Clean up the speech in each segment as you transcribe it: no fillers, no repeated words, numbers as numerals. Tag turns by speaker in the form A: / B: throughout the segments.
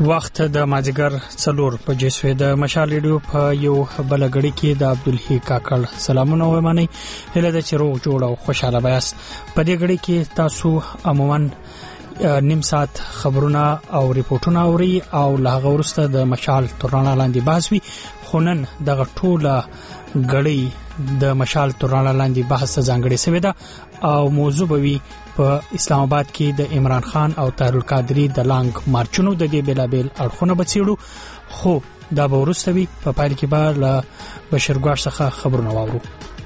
A: وخت د مازیګر 4 بجې شوې د مشال ریډیو په یو بلګړی کې د عبدالحی کاکړ سلامونه ومني هله د چروغ جوړ او خوشاله بیاس په دې غړي کې تاسو عموما نیم ساعت خبرونه او ریپورتونه اوري او له غورسته د مشال تورانه لاندې بحث وی خونن د ټوله غړي د مشال تورانه لاندې بحث ځانګړي سوي ده او موضوع به په اسلام آباد کې د عمران خان او طاهر القادری د لانګ مارچونو د دې بیلابل اړخونه بچیړو خو دا به ورستوي په پایل کې به له بشرګوار څخه خبرونه واورو.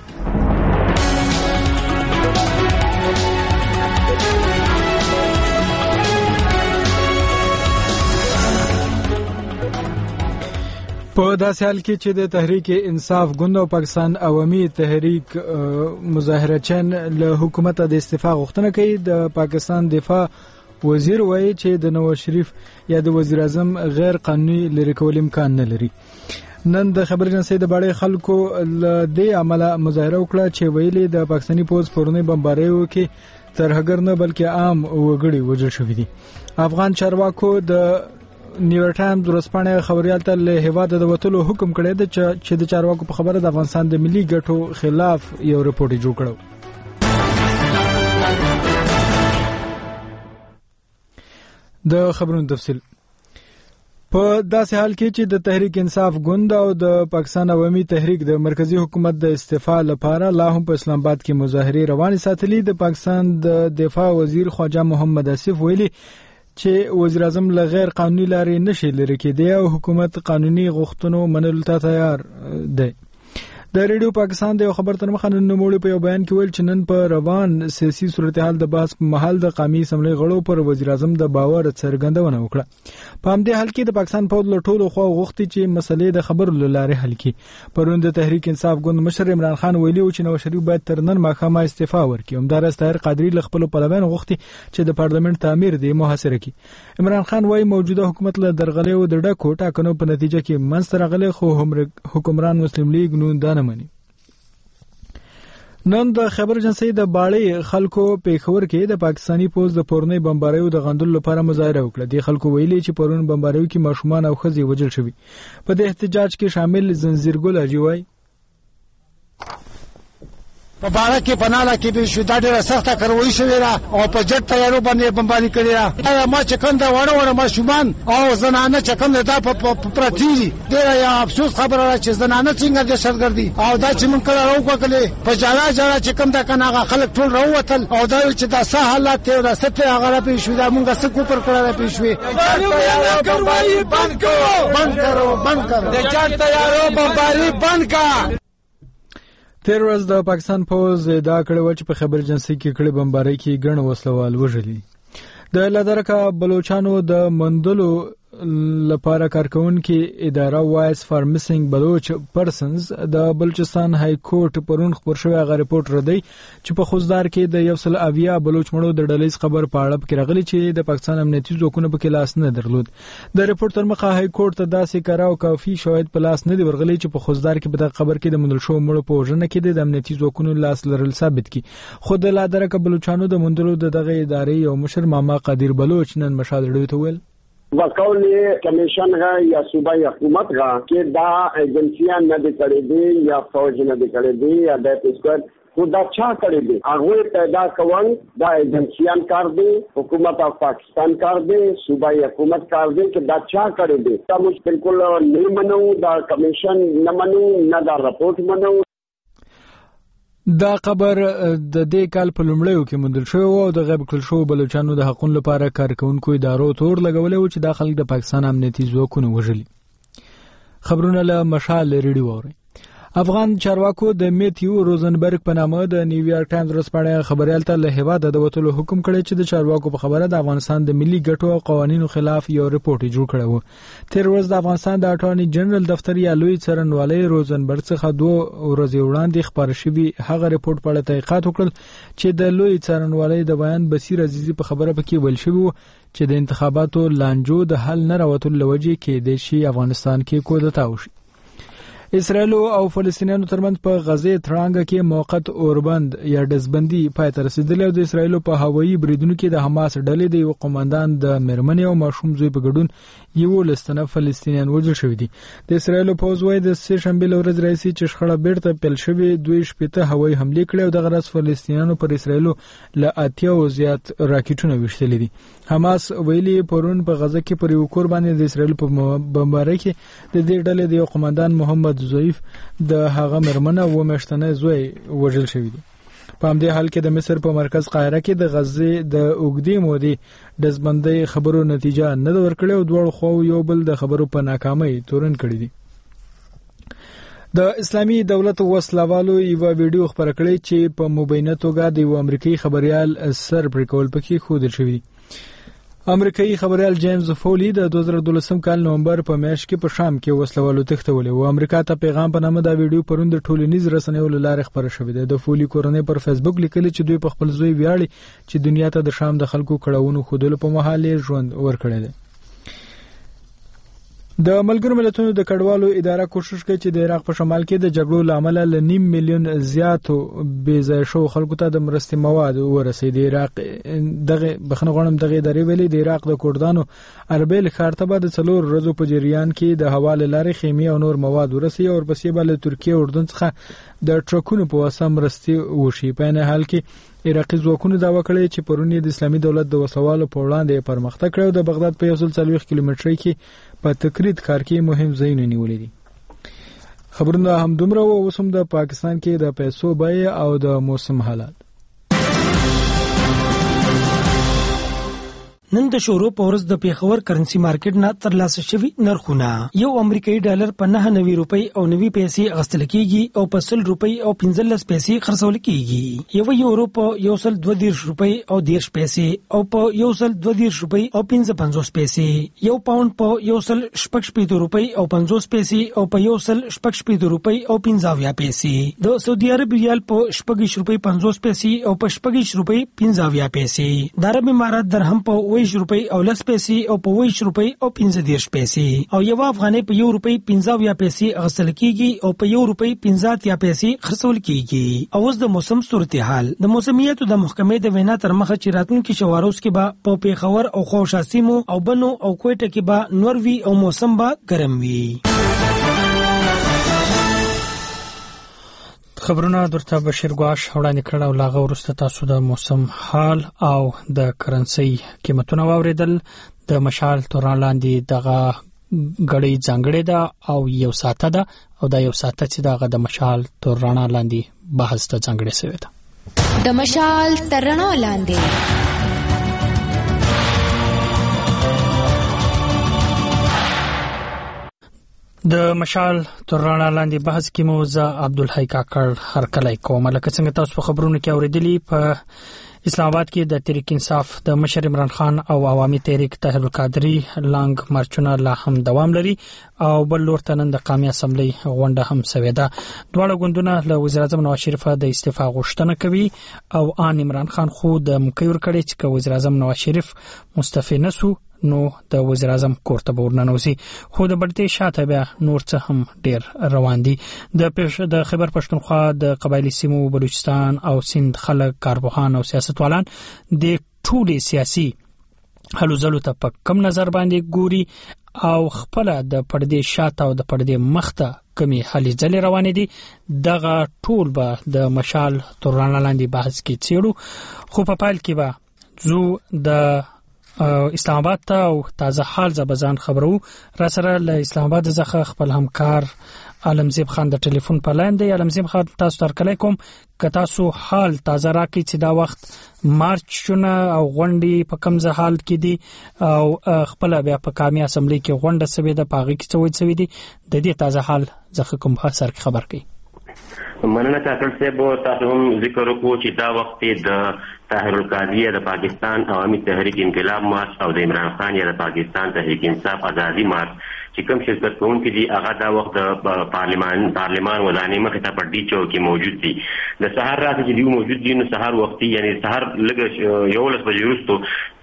B: په داسې حال کې چې د تحریک انصاف ګوند او پاکستان عوامي تحریک مظاهرچن له حکومت د استعفا غوښتنه کوي. د پاکستان دفاع وزیر وایي چې د نواز شریف یا د وزیر اعظم غیر قانوني لري کول امکان نه لري. نن د خبر اژانسۍ د باړې خلکو له دې عمله مظاهره وکړه چې ویلي د پاکستاني پوز پرونی بمباریو کې ترهګر نه بلکې عام وګړي وژل شوي دي. افغان چارواکو د نیویارک ټایمز ورځپاڼه خبريال ته له هیواد د وټلو حکم کړی دی چې د چارواکو په خبره د افغانستان د ملي ګټو خلاف یو رپورټ جوړ کړو. د خبرونو تفصیل په داسې حال کې چې د تحریک انصاف ګوند او د پاکستان عوامي تحریک د مرکزی حکومت د استعفا لپاره لا هم په اسلام آباد کې مظاهره روانې ساتلې. د پاکستان د دفاع وزیر خواجه محمد اسف ویلي چې وزیر اعظم له غیر قانوني لارې نشي لري کېدی او حکومت قانوني غوښتنو منلو ته تیار دی. د ریډیو پاکستان د خبر تر مخه نن نوموړي په بیان کې ویل چې نن په روان سیاسي صورتحال د بحث په محل د قومي اسمبلی غړو پر وزیر اعظم د باور څرګندونه وکړه. په همدې حال کې د پاکستان په ټولو خوا غوښتي چې مسلې د خبرو لاره حل کړي. پرون د تحریک انصاف ګوند مشر عمران خان ویلي چې نواز شریف باید تر نن ماښامه استعفا ورکړي. همدارس طاهر قادری له خپل پلویانو غوښتي چې د پارلمان تعمیر دی محاصره کړي. عمران خان وايي موجوده حکومت له درغلې او د ډکو ټاکنو په نتیجه کې منځ راغلی خو هم حکمران مسلم لیگ نو دانه مني. نن د خبر اژانسۍ د باړې خلکو پیښور کې د پاکستانی پوز د پورنی بمباریو د غندلو لپاره مظاهره وکړه. د خلکو ویلي چې پرون بمباریو کې ماشومان او ښځې وژل شوي. په دې احتجاج کې شامل زنجیرګل اجوای
C: په بارا کې پناله کې به شو دا ډیره سخته کاروي شوې را او په جټ تیارو باندې بمباري کړی را. ما چې کنده وړ ماشومان او زنانه چې کنده دا په پرتیری ډیره یا افسوس خبره را چې زنانه څنګه د شرګردي او دا چې مونږ کړه راوکړلې په جړه چې کنده کناغه خلک ټول راووتل او دا چې دا سه حالات ته دا ستې هغه په شو دا مونږه څه کوپر کړه په شوې بند کړو د جټ تیارو بمباري بند کړه.
B: تیر ورځ د پاکستان پوز ادعا کړې و چې په خبر اژانسۍ کې کړي بمبارۍ کې ګڼ وسلوال وژلي. د لدرکه بلوچانو د مندلو لپاره کارکونکو اداره وایس فار میسنګ بلوچ پرسنز د بلوچستان های کورټ پرون خبر شوی هغه رپورټ ردی چې په خوزدار کې د 100 بلوچ مړو د ډلېز خبر په اړه کې راغلی چې د پاکستان امنیتي ځواکونو په کې لاس نه درلود. د رپورټ تر مخه های کورټ ته داسې کراو کافي شواهد په لاس نه دی ورغلي چې په خوزدار کې په خبر کې د مندل شو مړو په وژنه کې د امنیتي ځواکونو لاس لرل ثابت کی. خود د لدرکه بلوچانو د مندلو دغه ادارې او مشر ماما قادر بلوچ نن مشال ریډیو ته ویل
D: وقول کمیشن ہے یا صوبائی حکومت کا کہ دا ایجنسیاں نہ دکھڑے دی یا فوج نہ دکھڑے دی یا ڈیتھ اسکوائر خدا چھا کرے دی اغوی پیدا کوان دا ایجنسیاں کار دی حکومت آف پاکستان کار دی صوبائی حکومت کار دی کہ دا چھا کرے دی تا مجھ بالکل نہیں منو دا کمیشن نہ منو نہ دا رپورٹ منو.
B: دا خبر د دې کال په لومړیو کې مندل شو او د غیب کړل شو بلوچستان د حقوقو لپاره کارکونکو ادارو تور لګولې و چې داخل د پاکستان امنیتي ځواکونو وژلي. خبرونه له مشال ریډیو اوري. افغان چارواکو د میتیو روزنبرګ په نامه د نیویارک ټایمز ورځپاڼه خبريال ته له هیواد د وټلو حکم کړی چې د چارواکو په خبره د افغانستان د ملي ګټو او قوانینو خلاف یو رپورټ جوړ کړی و. تیر ورځ د افغانستان د اټارنی جنرال دفتر یا لوی څارنوالۍ روزنبرګ څخه 2 ورځې وړاندې خبر شوی هغه رپورټ په اړه تحقیقات وکړل چې د لوی څارنوالۍ د بیان بصیر عزیزي په خبره پکې ویل شوی چې د انتخاباتو لانجو د حل نه راوتلو لوجې کې د شي افغانستان کې کودتا وشي. اسرائیل او فلسطینیانو ترمنځ په غزه تړانګه کې موقت اوربند یا دزبندي پای ته رسیدلی او د اسرائیل په هوایي بریدونو کې د حماس ډلې د یو قوماندان د مرمنې او ماشوم زوی په ګډون یو لستنه فلسطینیان وژل شوی دي. د اسرائیل پوځ وايي د سه شنبه ورځ راځي چې شخړه بیرته پیل شوې 2 هوایي حمله کړې او د غرض فلسطینیانو پر اسرائیل له 80 زیات راکټونه وشتل دي. حماس ویلي پرون په غزه کې پر یو کور باندې د اسرائیل په بمبارۍ کې د دې ډلې د یو قوماندان محمد ضعیف د هغه مرمنه و مشتنه زوی وژل شوی دی. په همدې حال کې د مصر په مرکز قاهره کې د غزې د اوږدې مودې دزبندۍ خبرو نتیجه نه ورکړې او دوه خو یو بل د خبرو په ناکامۍ تورن کړی دي. د اسلامي دولت وسلوالو یو ویډیو خبره کړې چې په مبینه توګه د یو امریکایي خبريال سر پر کول پکې خودل شوی دی. امریکایي خبريال جیمز فولی د 2012 کال نومبر په میاشت کې په شام کې وسلوالو تختولې او امریکا ته پیغام په نامه دا ویډیو پروند د ټولنیز رسنیو لاره خبره شوې ده. د فولی کورنۍ پر فیسبوک لیکلي چې دوی په خپل زوی ویاړي چې دنیا ته د شام د خلکو کړهونو خودلو په مهال ژوند ورکړی دی. د ملګرو ملتونو د کډوالو اداره کوشش کوي چې د عراق په شمال کې د جګړو لامل له 9 میلیون زیاتو بې ځای شو خلکو ته د مرستې مواد ورسېدي. د عراق دغه بخنغونم دغه ادارې ویلي د عراق د کردانو اربیل ښار ته د 4 ورځو په جریان کې د حواله لارې خیمه او نور مواد ورسي او ورپسې بل ترکیه اردن څخه د ټرکونو په واسطه مرستې وشي. په نه حال کې عراقي ځواکونو دا وکړي چې پرونی د اسلامي دولت د وسوالو په وړاندې پرمختګ کړو. د بغداد په 140 کیلومترۍ کې په تقرید کار کې مهم ځایونه نیولې دي. خبرونه هم دومره او اوس هم د پاکستان کې د پیسو بیه او د موسم حالات.
E: نن د شورو په ورځ د پیښور کرنسی مارکیټ نه ترلاسه شوی نرخونه یو امریکایي ډالر په 9.90 روپۍ او 90 پیسې اغستل کیږي او په 100 روپۍ او 15 پیسې خرڅول کیږي. یو یورو په 122 روپۍ او 10 پیسې او په 122 روپۍ او 55 پیسې. یو پاوند په 116 روپۍ او 50 پیسې او په 116 روپۍ او 50 پیسې. د سعودي عرب ریال په 16 روپۍ 50 پیسې او په 16 روپۍ 50 پیسې. د عرب امارات درهم په 20 روپۍ او 10 پیسې او په 20 روپۍ او 15 پیسې او یو افغانۍ په 1 روپۍ 50 پیسې اغستل کیږي او په 1 روپۍ 50 پیسې خرڅول کیږي. او اوس د موسم صورتحال. د موسمیاتو د محکمې د وینا تر مخه چې راتلونکي شواروز کې به په پیښور او خوشا سیمو او بنو او کوټه کې به نوروي او موسم به ګرم وي.
A: خبرونه درته بشیر ګواش وړاندې کړه او لاغه ورسته تاسو د موسم حال او د کرنسي قیمتونه واوریدل. د مشال توران لاندې دغه غړي ځانګړې ده او یو ساعت ده او دا یو ساعت چې دغه د مشال توران لاندې بحث ته ځانګړې شوی ده.
F: د مشال توران لاندې
A: د مشال توران لاندې بحث کې موزه عبدالحی کاکړ هرکلی کوم. لکه څنګه تاسو په خبرونو کې اوریدلی په اسلام آباد کې د تحریک انصاف د مشر عمران خان او عوامي تحریک طاهر القادری لانګ مارچونه لا هم دوام لري او بل لور ته نن د قومي اسمبلی غونډه هم شوې ده. دواړه ګوندونه له وزیر اعظم نواز شریف د استعفا غوښتنه کوي او ان عمران خان خو د مکیور کړي چې وزیر اعظم نواز شریف مستعفی نسو نو د وزیر اعظم کورته ورننوزي. خو د بلته شاته بیا نور څه هم ډیر روان دي. د خیبر پښتونخوا د قبایلی سیمو بلوچستان او سند خلک کارپوهان او سیاستوالان د ټولي سیاسي هلو ځلو ته په کم نظر باندې ګوري او خپل د پردې شاته او د پردې مخته کمی هلي ځلې روان دي. دغه ټول به د مشال توران لاندې بحث کې چیرو. خو په پایل کې به زو د اسلام آباد ته او تازه حال زبزان خبرو را سره له اسلام آباد څخه خپل همکار عالمزیب خان د ټلیفون په لاین دی. عالمزیب خان تاسو ترکلی کوم که تاسو حال تازه راکړئ چې دا وخت مارچونه او غونډې په کوم حال کې دي او خپل بیا په قومي اسمبلی کې غونډه سوي ده پاغي کې څه وځوي دي د دې تازه حال ځکه کوم سر خبر کوي.
G: مننه کاکړ صاحب. تاسو هم ذکر وکړو چې دا وخت د طاهر القادری د پاکستان عوامي تحریک انقلاب مارچ او د عمران خان یا د پاکستان تحریک انصاف آزادی مارچ چې کوم شرکت کوونکي دي هغه دا وخت د پارلمان ودانۍ مخې ته په ډي چوک کې موجود دي. د سهار راځي چې دوی موجود دي نو سهار وختي یعنی سهار لږ 11 بجې وروسته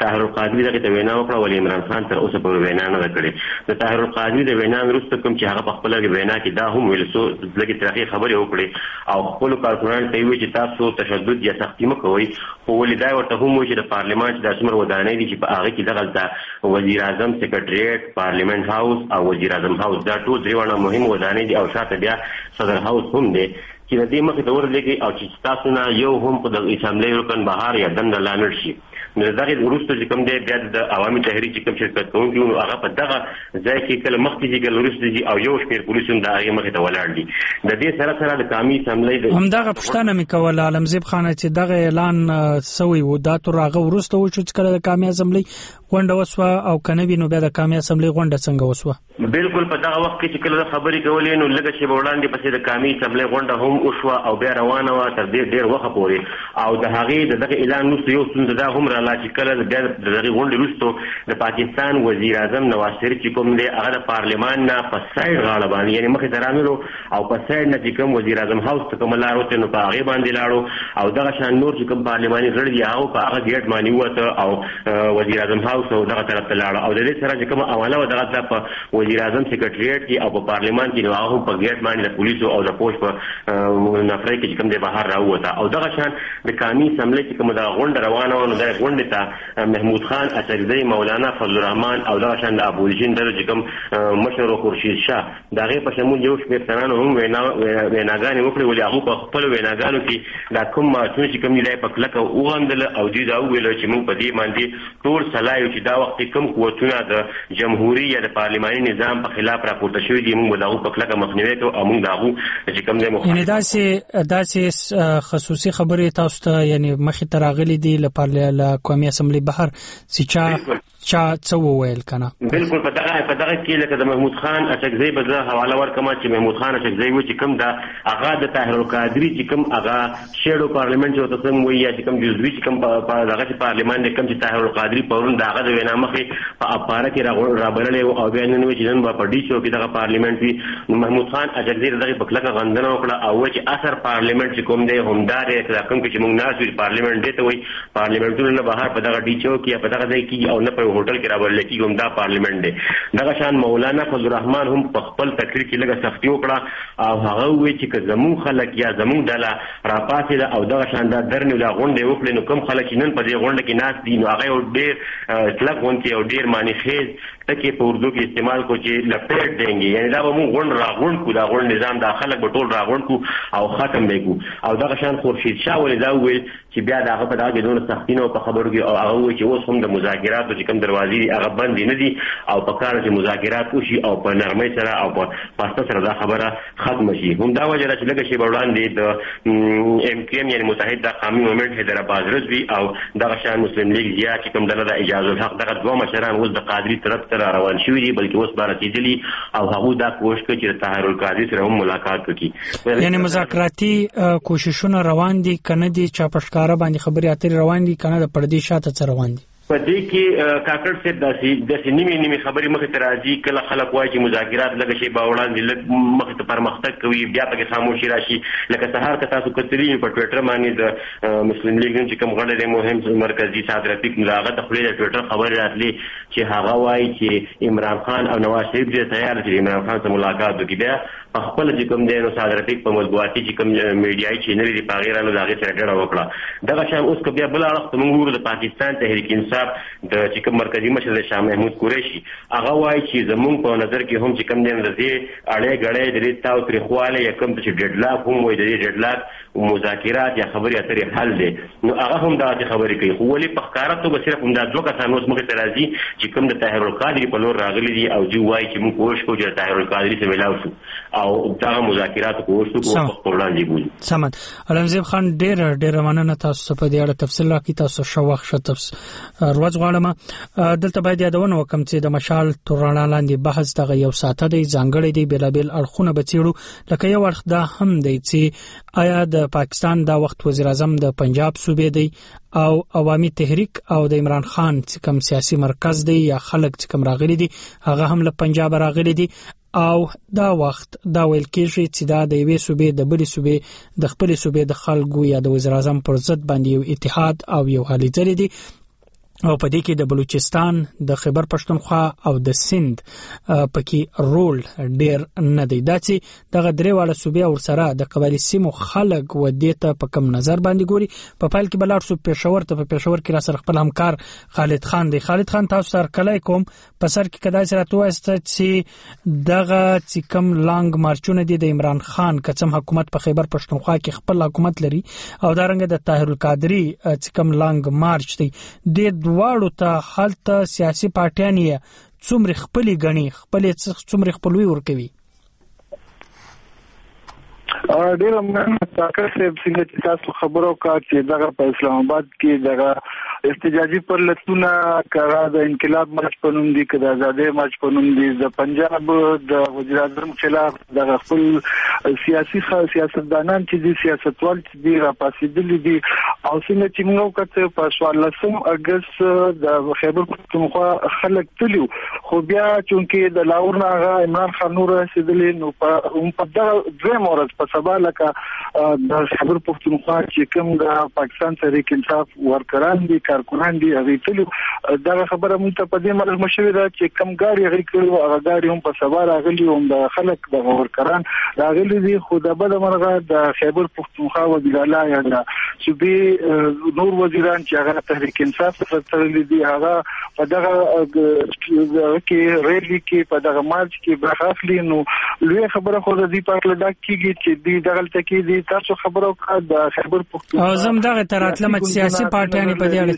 G: طاهر القادری دغه وینا وکړه ولې عمران خان تر اوسه په وینا نه کړې د طاهر القادری د وینا وروسته کوم چې هغه په خپل وینا کې دا هم ویل سو لکه ترخی خبرې وکړي او خپل کارکونان ته وی چې تاسو تشدد یا سختي مکوئ خو ولې دا ورته هم وایي چې د پارلیمان د څومره ودانۍ دي چې په هغه کې دغه وزیر اعظم سیکریټریټ پارلیمنت هاوس او وزیر اعظم هاوس دا ټول درې مهم ودانۍ دي او شاته بیا صدر هاوس هم دی چې د دې مخې ته ورلګي او چې تاسو نه یو هم په د اسمبلی رکن بهار یا دنده لامل شي نو دغه وروسته چې کوم دی بیا د عوامي تحریک چې کوم شرکت کوونکي نو هغه په دغه ځای کې کله مخکې چې کله وروسته دي او یو شمېر پولیس هم د هغې مخې ته ولاړ دي د دې سره سره د قومي اسمبلی
A: همدغه پوښتنه مې کوله عالمزیب خان چې دغه اعلان سوی و دا تر هغه وروسته و چې کله د قومي اسمبلی غونډه وسوه او کنه وینو بیا د قومي اسمبلی غونډه څنګه وسوه
G: بالکل په دغه وخت کې چې کله خبرې کولې نو لږه شی وړاندې پسې د قومي اسمبلی غونډه هم وشوه او بیا روانه وه تر ډېر وخت پورې او د هغې د دغه اعلان وروسته یو ستونزه دا هم راغله چې کله بیا د دغه غونډې وروسته د پاکستان وزیر اعظم نواز شریف چې کوم دی هغه د پارلمان نه په سایډ غاړه باندې یعنې مخې ته رانلو او په سایډ نه چې کوم وزیر اعظم هاوس ته کومه لار وته نو په هغې باندې لاړو او دغه شان نور چې کوم پارلماني غړي دي هغه په هغه ګیټ باندې ووته او وزیر اعظم هاوس او دغه طرف ته لاړه او د دې سره چې کومه عمله وه دغه په وزیر اعظم سیکریټریټ کې او په پارلمان کې نو هغه هم په ګیټ باندې د پولیسو او د پوش په نفرۍ کې چې کوم دی بهر راووته او دغه شان د قومي اسمبلی چې کومه دغه غونډه روانه وه نو دغه غونډې ته محمود خان اڅکزی مولانا فضل الرحمن او دغه شان د اپوزیشن ډلو چې کوم مشر خورشید شاه د هغې په شمول یو شمېر تنانو هم ویناګانې وکړې ولې هغوی په خپلو ویناګانو کې دا کوم معصوم چې کوم دي دا یې په کلکه وغندله او دوی دا وویله چې موږ په دې باندې ټول سلا یو چې دا وخت کوم قوتونه د جمهوري یا د پارلماني نظام په خلاف راپورته شوي دي موږ به د هغو په کلکه مخنیوی کوو او موږ د هغو چې کوم دی
A: یعنې داسې خصوصي خبرې تاسو ته یعنې مخې ته راغلي دي له قومي اسمبلی بهر چې چا څه وویل کنه
G: بالکل په دغه کې لکه د محمود خان اڅکزی به زه حواله ورکړم چې محمود خان اڅکزی و چې کوم دا هغه د طاهر القادری چې کوم هغه شیډو پارلیمنت چې ورته څنګه وایي یا چې کوم جزوي چې کوم په دغه چې پارلیمان دی کوم چې طاهر القادری پرون د هغه د وینا مخې په اپاره کې رابللی و او بیا نن وایي چې نن به په ډي شو کې دغه پارلیمنت وي نو محمود خان اڅکزی دغه په کلکه غندنه وکړه او چې اثر پارلیمنت چې کوم دی همدا دی کوم چې موږ ناست وي پارلیمنت دی ته وایي پارلیمنټونه نه بهر په دغه ډي شو کې په دغه ځای کې او نه په هوټل کې راولل کېږي دا پارلیمنت دی دغه شان مولانا فضل الرحمن هم په خپل تقریر کې لږه سختي وکړه او هغه وویل چې که زموږ خلک یا زموږ ډله راپاڅېده او دغه شان دا درنې دا غونډې وکړې نو کوم خلک چې نن په دې غونډه کې ناست دي نو هغه یو ډېر کلک غونډې او ډېر معنیخیز ټکي په اردو کې استعمال کو چې لپیټ دینګي یعنی دا به موږ غونډ راغونډ کو دا غونډ نظام دا خلک به ټول راغونډ کو او ختم به کو او دغه شان خورشید شاه ولې دا وویل چې بیا دغه په دغه دونه سختي نه په خبرو کې او هغه وایي چې اوس هم د مذاکراتو چې کوم دروازې دي هغه بندې نه دي او په کار چې مذاکرات وشي او په نرمۍ سره او په پاسته سره دا خبره ختم شي همدا وجه ده چې لږه شی وړاندې د ام کیو ام یعنی متحد قومي مومنت حیدرآباد رضوي او دغه شان مسلم لیگ زیات چې کوم دغه د اجازه الحق دغه دوه مشران اوس د قادری طرف ته روان شوي دي بلکې اوس به رسېدلي او هغوی دا کوښښ کوي چې د طاهر القادري سره هم ملاقات وکړي
A: یعنی مذاکراتي کوششونه روان دي کنه دي چا په ښکاره باندې خبرې اترې روان دي کنه د پردې شاته څه روان دي
G: په دې کې کاکړ صاحب داسې نیمې خبرې مخې ته راځي کله خلک وایي چې مذاکرات لږه شی به وړاندې لږ مخې ته پرمختګ کوي بیا پکې خاموشي راشي لکه سهار که تاسو کتلي په ټویټر باندې د مسلم لیګ چې کوم غړی دی مهم مرکزي صاد رفیق نو هغه د خولې د ټویټر خبرې راتلې چې هغه وایي چې عمران خان او نواز شریف دې تیار چې عمران خان سره ملاقات وکړي بیا په خپل چې کوم دی نو صاد رفیق په مطبوعاتي چې کوم میډیایي چینل دي په هغې رانو د هغې سره ډېره وکړه دغه شان اوس که بیا بل اړخ ته موږ ګورو د پاکستان تحریک انصاف د چې کوم مرکزي مشر د شاه محمود قریشي هغه وایي چې زموږ په نظر کې هم چې کوم دی د دې اړې ګړې د دې تاو تریخوالی یا کوم چې ډیډلاک هم وایي د دې ډیډلاک مذاکرات یا خبرې اترې حل دی نو هغه هم دغسې خبرې کوي خو ولې په ښکاره توګه صرف همدا دوه کسان اوس مخې ته راځي چې کوم د طاهر القادري په لور راغلي دي او دوی وایي چې موږ کوښښ کوو چې د طاهر القادري سره ملاو شو او دغه مذاکراتو کوښښ وکړو په وړاندې بولي
A: سمد علمزیب خان ډېره مننه تاسو په دې اړه تفصیل راکړئ تاسو ښه وخت ښه روز غواړم دلته باید یادونه وکم چې د مشال تورڼا لاندې بحث دغه یو ساعته دی ځانګړی دی بېلابېل اړخونه به څېړو لکه یو اړخ دا هم دی چې آیا د پاکستان دا وخت وزیر اعظم د پنجاب صوبې دی او عوامي تحریک او د عمران خان چې کوم سیاسي مرکز دی یا خلک چې کوم راغلي دي هغه هم له پنجاب راغلي دي او دا وخت دا ویل کېږي چې دا د یوې صوبې د بلې صوبې د خپلې صوبې د خلکو یا د وزیر اعظم پر ضد باندې یو اتحاد او یو هلې ځلې دي او په دې کې د بلوچستان د خیبر پښتونخوا او د سند پکې رول ډیر نه دی. دا چې دغه درې واړه صوبې او سره د قبایلی سیمو خلک و دې ته په کم نظر باندې ګوري. په فایل کې بلار سو پېښور ته، په پېښور کې را سره خپل همکار خالد خان دی. خالد خان تاسو سره کلای کوم په سر کې کدا سره توه است چې دغه چې کم لانګ مارچونه دي د عمران خان کڅم حکومت په خیبر پښتونخوا کې خپل حکومت لري او دا رنګ د طاهر القادری چې کم لانګ مارچ دی د دواړو ته حالت سیاسي پارټیان یې څومره خپلې غني خپلې څومره خپلوي ورکوي.
H: ډیر مننه تاکر صاحب څنګه چې تاسو خبرو کا چې دغه په اسلام آباد کې دغه احتجاجي پرلتونه کړه د انقلاب مارچ په نوم دي کړه د آزادۍ مارچ په نوم دي د پنجاب د وزیر اعظم خلاف دغه خپل سیاسي سیاستدانان چې دي سیاستوال چې دي را پاسېدلي دي او څنګه چې موږ کته په 14 اگست د خیبر پښتونخوا خلک تلو خو بیا چونکې د لاهور نه عمران خان نور رسیدلی نو په دغه دوه مورز په سبا لکه د خیبر پښتونخوا چې کوم د پاکستان تحریک انصاف ورکران دي کارکونان دي هغه تلو دغه خبره مونږ ته په دې مرز مشوي دا چې کم ګاډي هغه کړو هغه ګاډي هم په سبا راغلي هم د خلک د ورکران راغلي دي خو د بل مرغه د خیبر پښتونخوا وزیر اعلی یا د صوبې نور وزیران چې هغه تحریک انصاف سره تړلي دي هغه په دغه کې ریلی کې په دغه مارچ کې برخه اخلي. نو لوی خبره خو د دې په اړه دا کیږي چې دې دغه تکي دي تاسو خبرو کا د خیبر پښتونخوا
A: او زم دغه تراتلم سیاسي پارټیان په دې اړه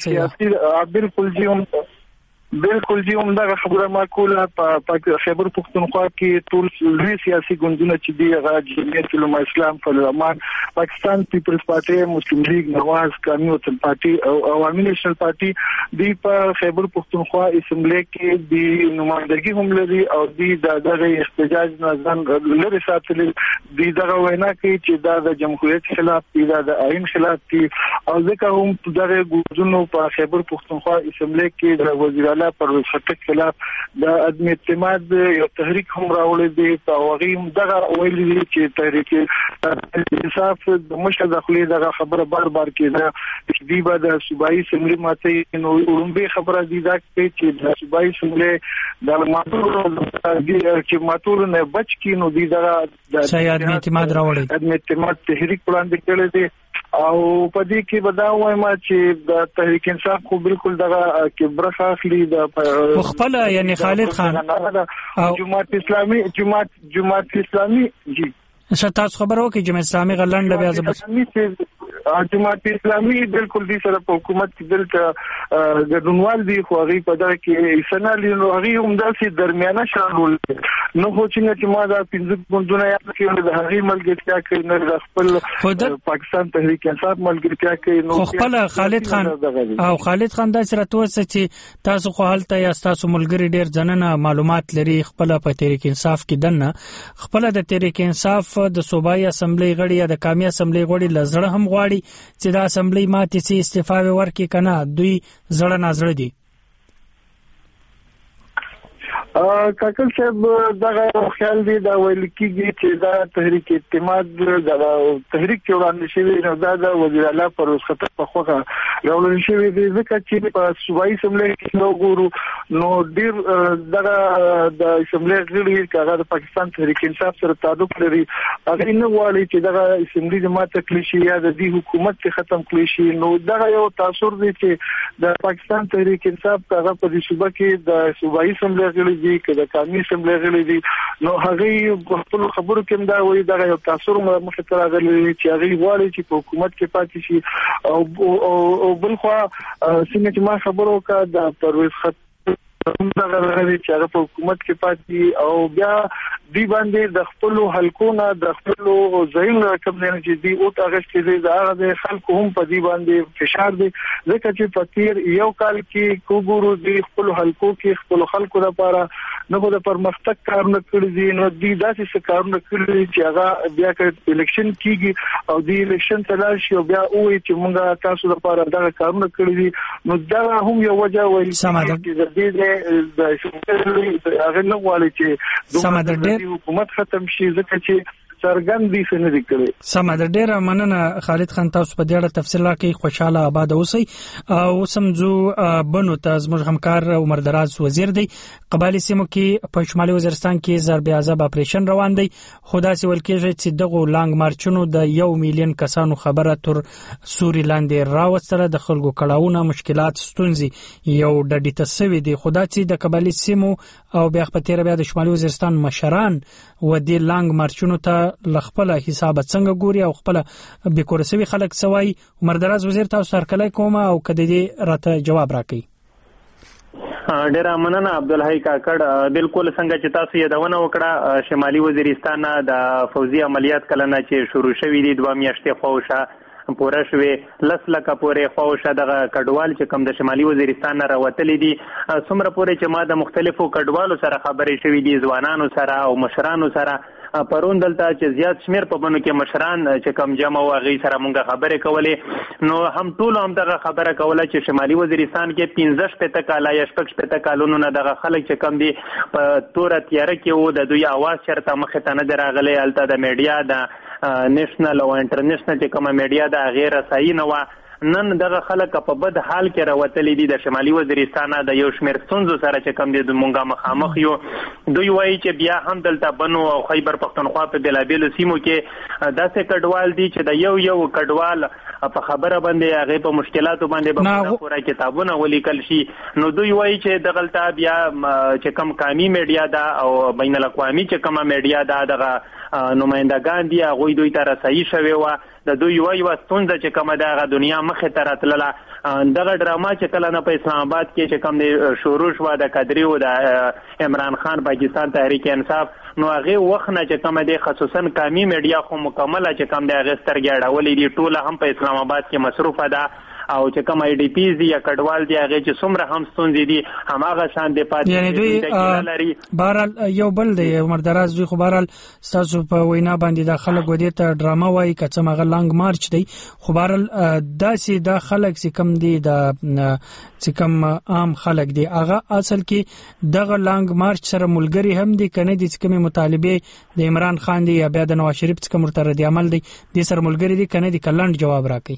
H: څه بالکل جی هم دا خبره معقوله په خیبر پښتونخوا کې ټول لوی سیاسي ګوندونه چې دی هغه جمعیت علماء اسلام فلمان پاکستان پیپلز پارټي مسلم لیگ نواز قومي وطن پارټي او عوامي نېشنل پارټي دی په خیبر پښتونخوا اسمبلی کې دی نمائندګي هم لري او دی دغه احتجاج نظام لري ساتل دی دغه وینا کوي چې دا د جمهوریت خلاف دی دا د آئین خلاف دی او ځکه هم دغه ګوندونو په خیبر پښتونخوا اسمبلی کې د وزیر پر خطک خلاف د عدم اعتماد یو تحریک هم راولي دي او هغه دغه ویلي دي چې تحریک انصاف د مشر داخلي دغه خبره بار کېده چې دی به د صوبایي سملي ماته نو اولمبي خبره دي دا چې د صوبایي سملي د چې ماتور نه بچ کی نو دی دغه
A: د عدم اعتماد راولي
H: عدم اعتماد تحریک وړاندې کړی دی او په دې کې بداوای ما چې د تحریک انصاف خو بالکل دغه کې برخه اخلي د
A: خپل یعنی خالد خان
H: جماعت اسلامي جی
A: تاسو خبرو کې جماعت اسلامي غلند بیا زبر
H: جماعت اسلامي بالکل دي سره په حکومت کې دلته د دنوال دي خو هغه په دغه کې سنالي نو هغه هم داسې درمیانه شامل نو خو چې ما دا پنځه ګوندونه یا کې د هغه ملګرتیا کوي نه د خپل پاکستان تحریک انصاف ملګرتیا کوي نو
A: خپل خالد خان او خالد خان دا سره توسه چې تاسو خو حالت یا تاسو ملګری ډیر ځننه معلومات لري خپل په تحریک انصاف کې دنه خپل د تحریک انصاف د صوبایي اسمبلی غړي یا د قومي اسمبلی غړي لزړه هم غواړي چې د اسمبلی ماتې سي استعفا ورکړي کنه دوی زړه نازړه دي.
H: کاکل صاحب دغه خیال دی دا ویل کیږي چې دا تحریک اعتماد دا تحریک وړاندې شوی نو دا د وزیر اعلی پر وسخت په خوغه راولل شوی دی ځکه چې په صوبایي اسمبلی کې نو ګورو نو ډیر دغه د اسمبلی غړي کاغه د پاکستان تحریک انصاف سره تعلق لري هغه نه غواړي چې دغه اسمبلی د ماته کلیشي یا د دې حکومت ختم کلیشي نو دغه یو تاثیر دی چې د پاکستان تحریک انصاف کاغه په دې صوبه کې د صوبایي اسمبلی غړي دي کله قومي اسمبلی غړي دي نو هغه په خپل خبرو کې دا وایي دا یو تاثیر مخه تر راغلی چې هغه غواړي چې په حکومت کې پاتې شي او بل خو څنګه چې ما خبرو کا د پرويز خط دا غوړي چې هغه په حکومت کې پاتې او بیا دی باندې د خپل حلقونه د خپل ځین رقم نه چې دی او تاغش کې دی دا خلکو هم په دی باندې فشار دی ځکه چې په تیر یو کال کې کوګورو دی خپل حلقو کې خپل خلکو لپاره نو د پرمختګ کارونه کړی دي نو دی داسې څه کارونه کړی چې هغه بیا کې الیکشن کیږي او دی الیکشن تلل شي او بیا وایي چې موږ تاسو لپاره دا کارونه کړی دي نو دا هم یو وجه وایي چې د دې د هغه نو غواړي چې د حکومت ختم شي ځکه چې څرګند دي څه نه دي کړی.
A: سمه ده، ډیره مننه خالد خان، تاسو په دې اړه تفصیل راکړئ. خوشاله آباد اوسئ. او سمځو بنو ته زموږ همکار عمر دراز وزیر دی. قبایلی سیمو کې په شمالي وزیرستان کې ضرب عذاب اپریشن روان دی. خدا سي ولکېږي چې دغه لانګ مارچونو د 1 میلیون کسانو خبره تر سوري لاندې راوستله. د خلکو کړهونه، مشکلات، ستونزې یو ډډې ته سوي دي. خدا چې د قبایلی سیمو او بیا په تیر بیا د شمالي وزیرستان مشران و دې لانګ مارچونو ته لخپله حساب څنګه ګوري او خپل بیکورسوي خلک سوای. عمر دراز وزیر تاسو سرکلای کوم او کده دې راته جواب راکړي.
I: ډیره مننه عبدالحی کاکړ. بالکل څنګه چې تاسو یادونه وکړه، شمالي وزیرستان د فوزي عملیات کله نه چې شروع شوي دي 2 میاشتې خواوشا پوره شوې، 10 لکه پورې خواوشا دغه کډوال چې کوم د شمالي وزیرستان نه راوتلي دي، څومره پورې چې ما د مختلفو کډوالو سره خبرې شوي دي، ځوانانو سره او مشرانو سره. پرون دلته چې زیات شمیر په بنو کې مشران چې کم جمع و غي سره مونږه خبرې کولې، نو هم ټول هم دغه خبره کوله چې شمالي وزیرستان کې 15 کاله یا 16 کالونو نه دغه خلک چې کم دي په تور تیار کې وو، د دوی आवाज چرته مخ ته نه دراغلي. الته د میډیا د نېشنل او انټرنیشنل چې کومه میډیا د غیر رسایي نه و، نن دغه خلک په بد حال کې راوتلي دي. د شمالي وزیرستان د یو شمیر ستونزو سره چې کم دي د مونږه مخامخ یو. دوی وایي چې بیا هم دلته بنو او خیبر پختونخوا په بلابلو سیمو کې داسې کډوال دي چې د یو کډوال په خبره باندې هغه په مشکلاتو باندې پورا کتابونه ولیکل شي. نو دوی وایي چې دغلته بیا چې کم قومي میډیا دا او بین الاقوامي چې کومه میډیا دا دغه نمائندگان دي هغه دوی ته رسایي شوی و. د دوی وایي ستونزه چې کومه دغه دنیا مخه ته راتلله. دغه ډراما چې کله نه په اسلام آباد کې چې کوم دی شروع شو د قادری او د عمران خان پاکستان تحریک انصاف، نو هغه وخت نه چې کوم دی خصوصا قومي میډیا خو مکمله چې کوم دی هغه سترګې اړولې دي، ټوله هم په اسلام آباد کې مصروفه ده. او چې کوم آی ډی پی دي یا کډوال دي هغه چې څومره هم ستونزې دي هماغه شان دي پاتې.
A: یعنی دوی بهرحال یو بل دی عمر دراز دوی خو بهرحال تاسو په وینا باندې د خلک ودې ته ډراما وایي که څه مغه لانګ مارچ دی، خو بهرحال داسې د خلک چې کم دي د چې کم عام خلک دي هغه اصل کې دغه لانګ مارچ سره ملګری هم دي کنه دي چې کوم مطالبه د عمران خان دي یا بیا د نواز شریف څخه مرتد عمل دي د سره ملګری دي کنه دي کلند جواب راکړي.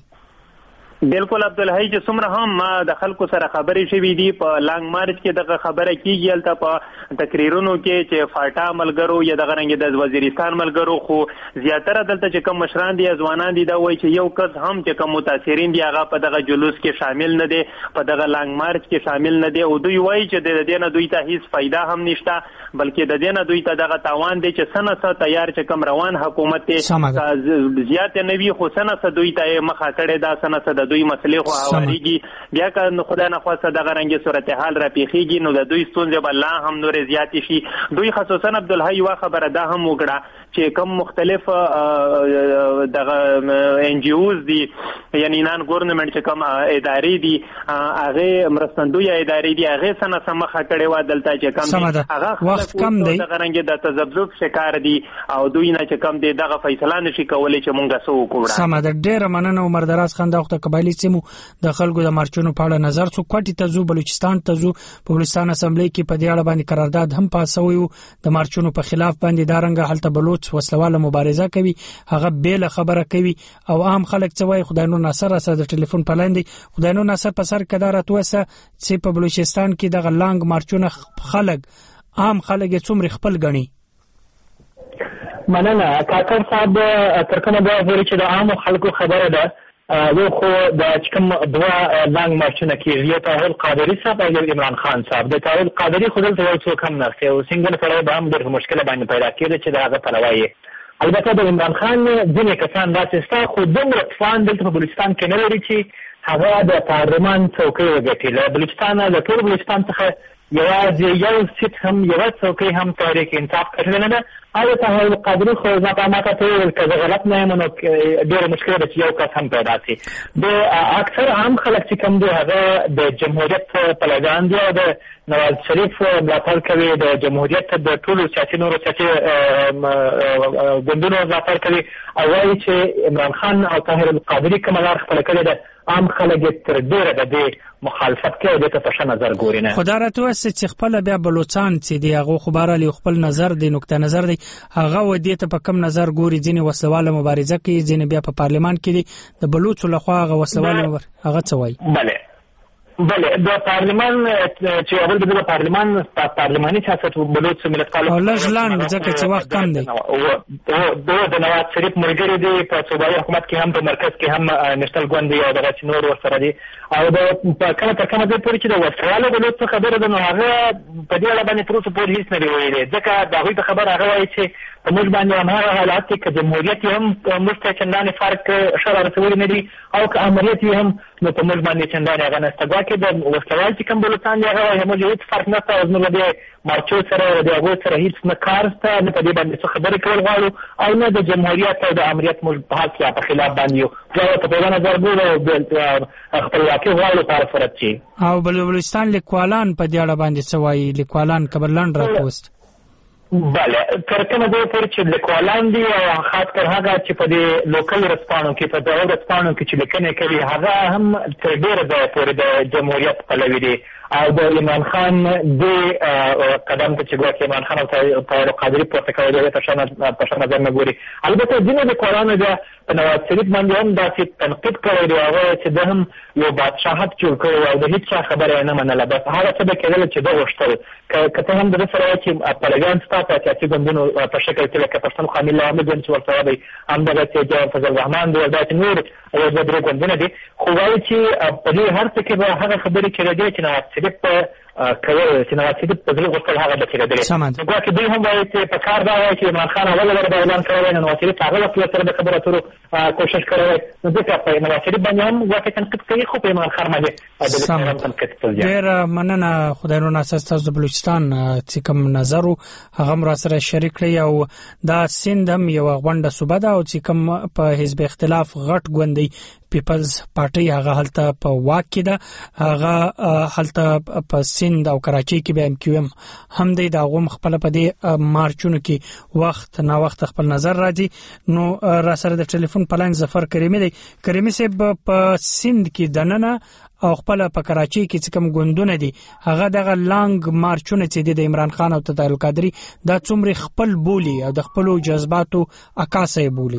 I: بالکل عبدالحی چې څومره هم ما د خلکو سره خبرې شوي دي په لانګ مارچ کې دغه خبره کیږي، الته په تقریرونو کې چې فاټا ملګرو یا دغه رنګ د وزیرستان ملګرو، خو زیاتره دلته چې کوم مشران دي ځوانان دي دا وایي چې یو کس هم چې کوم متاثرین دي هغه په دغه جلوس کې شامل نه دي، په دغه لانګ مارچ کې شامل نه دي. او دوی وایي چې د دې نه دوی ته هیڅ فایده هم نشته، بلکې د دې نه دوی ته دغه تاوان دی چې سنه تیار چې کوم روان حکومت ته زیات نه وي، خو سنه دوی ته مخه کړي دا سنه دوی مسلې خو هواریږي، بیا که خدای نه خواسته دغه رنګ صورتحال را پیخیږي نو د دوی ستونزې به لا هم نورې زیاتې شي. دوی خصوصا عبدالحی یوه خبره دا هم وکړه چې کوم مختلف دغه ان جی اوز دي یعنی نان ګورنمنت چې کوم ادارې دي هغه مرستندوی ادارې دي هغه سره مخه کړي و دلته چې کوم هغه
A: وخت کم دی
I: دغه رنګ د تذبذب شکار دي او دوی نه چې کوم دی دغه فیصله نشي کولای چې مونږه سو وکړو.
A: سم ده، ډیر مننه عمر دراز خان. د وخت قبایلی سیمو د خلکو د مارچونو په اړه نظر څو کوټی ته زو بلوچستان ته زو په بلوچستان اسمبلی کې په دې اړه باندې قرارداد هم پاسوي د مارچونو په خلاف باندې دارنګ حالت بلوچ وسلواله مبارزه کوي، هغه بیل خبره کوي او عام خلک څه وایي. خدای نور ناصر سره د ټلیفون په لاندې خدای نور ناصر په سر کدارت وسه چې په بلوچستان کې د لانګ مارچونه خلک عام خلک څومره خپل غني.
J: مننه کاکړ صاحب، تر کومه دا وایي چې د عام خلکو خبره ده یو خو د کوم دوا لانګ مارچونه کې یو طاهر قادری صاحب او عمران خان صاحب. د طاهر قادری خو دلته یو څوک هم نشته او سنگل سره به هم ډېر مشکل باندې پیدا کېږي چې دا هغه پلوي. البته د عمران خان ځینې کسان داسې ستا خو دومره فان دلته په بلوچستان کې نه لري چې هغه د پارلمان څوکۍ وګټي. له بلوچستان د ټول بلوچستان څخه یوازې یو سیټ هم یوه څوکۍ هم تحریک انصاف کټلې نه ده. او طاهر قادری خو ماته ته ویل که زه غلط نه یم نو ډېره مشکله ده چې یو کس هم پیدا شي. د اکثر عام خلک چې کوم دی هغه د جمهوریت پلویان دي او د نواز شریف ملاتړ کوي، د جمهوریت د ټولو سیاسي نورو سیاسي ګوندونو ملاتړ کوي او وایي چې عمران خان او طاهر قادری کومه لار خپله کړې ده عام خلک تر ډیره د دې مخالفت کوي د ته په نظر ګوري نه.
A: خدای راته وسه چې خپل بیا بلوچستان چې دی هغه خبره لري خپل نظر دی نقطه نظر دی هغه ودی ته په کم نظر ګوري ځینې وسواله مبارزه کوي ځینې بیا په پارلمان کې دی د بلوچ لخوا هغه وسواله هغه څه وایي.
J: بله د پارلمان چې اول د پارلمان پارلماني سیاست بلوچ ملت پالو
A: لږ لاندې ځکه چې وخت کم دی
J: او د نواز شریف ملګری دی په صوبایي حکومت کې هم په مرکز کې هم نشنل ګوند دی او دغه نور ورسره دی او د کله تر کومه ځای پورې چې د وسوالو بلوچ خبره ده نو هغه په دې اړه باندې تر اوسه پورې هیڅ نه دی ویلي ځکه د هغوی د خبره هغه وایي چې په موږ باندې هماغه حالات کې که جمهوریت یې هم موږ ته چندانې فرق ښه رارسولی نه دي او که امریت یې هم نو په موږ باندې چندانې هغه نشته ګواکې د وسلوال چې کوم بلوچستان دی هغه وایي موږ هېڅ فرق نشته او زموږ د دې مارچو سره او د هغو سره هېڅ نه کار شته نه په دې باندې څه خبرې کول غواړو او نه د جمهوریت او د امریت موږ په حال کې په خلاف باندې یو دواړه په ټوله نظر ګورو او خپلواکي غواړو په هر صورت چې
A: او بلوچستان لیکوالان په دې اړه باندې څه وایي لیکوالان کبرلنډ راپوست.
J: بله تر کومه ځای پورې چې لیکوالان دي او خاص کر هغه چې په دې لوکل ورځپاڼو کې په دغه ورځپاڼو کې چې لیکنې کوي هغه هم تر ډېره ځایه پورې د جمهوریت پلوي دي او د عمران خان دې قدم ته چې ګواکې عمران خان او طاهر قادري پورته کوي د هغې په ښه نظر نه ګوري. البته ځینې لیکوالانو بیا په نواز شریف باندې هم داسې تنقید کړی دی هغه چې ده هم یو بادشاهت جوړ کړی او د هېڅ چا خبره یې نه منله بس هغه څه به کېدله چې ده غوښتل که ته هم د ده سره وایي چې پلویان ستا په سیاسي ګوندونو په شکل کې لکه پښتونخوا ملي عوامي ګوند چې ورسره دی همدغسې جواب فضل الرحمن دی او داسې نور یو دوه درې ګوندونه دي خو وایي چې په دې هر څه کې به هغه خبرې کېدې چې نواز شریف کول چې نواز شریف په زړه غوښتل هغه به کېدلې نو ګواکې دوی هم وایي چې په کار دا وایي چې عمران خان اول ور به اعلان کړی وی نو نواز شریف هغه وخت ورسره د خبرو اترو کوشش کړی وی نو ځکه په نواز شریف باندې هم ګواکې تنقید کوي خو په عمران خان باندې تنقید کوي.
A: ډېره مننه خدای نور ناست تاسو د بلوچستان چې کوم نظر هغه هم راسره شریک کړی او دا سند هم یوه غونډه صوبه ده او چې کوم په حزب اختلاف غټ ګوندی پیپلز پارټي هغه هلته په واک کې ده هغه هلته په سند او کراچۍ کې به ام کیو ام هم دی دا غو خپل په دې مارچونو کې وخت نا وخت خپل نظر راځي نو را سره د ټلیفون په لاین ظفر کریمي دی. کریمي صاحب په سند کې دننه او خپل په کراچۍ کې چې کوم ګوندونه دي هغه دغه لانګ مارچونه چې د عمران خان او طاهر قادري دا څومره خپل بولی او د خپل جذباتو عکاسه بولی.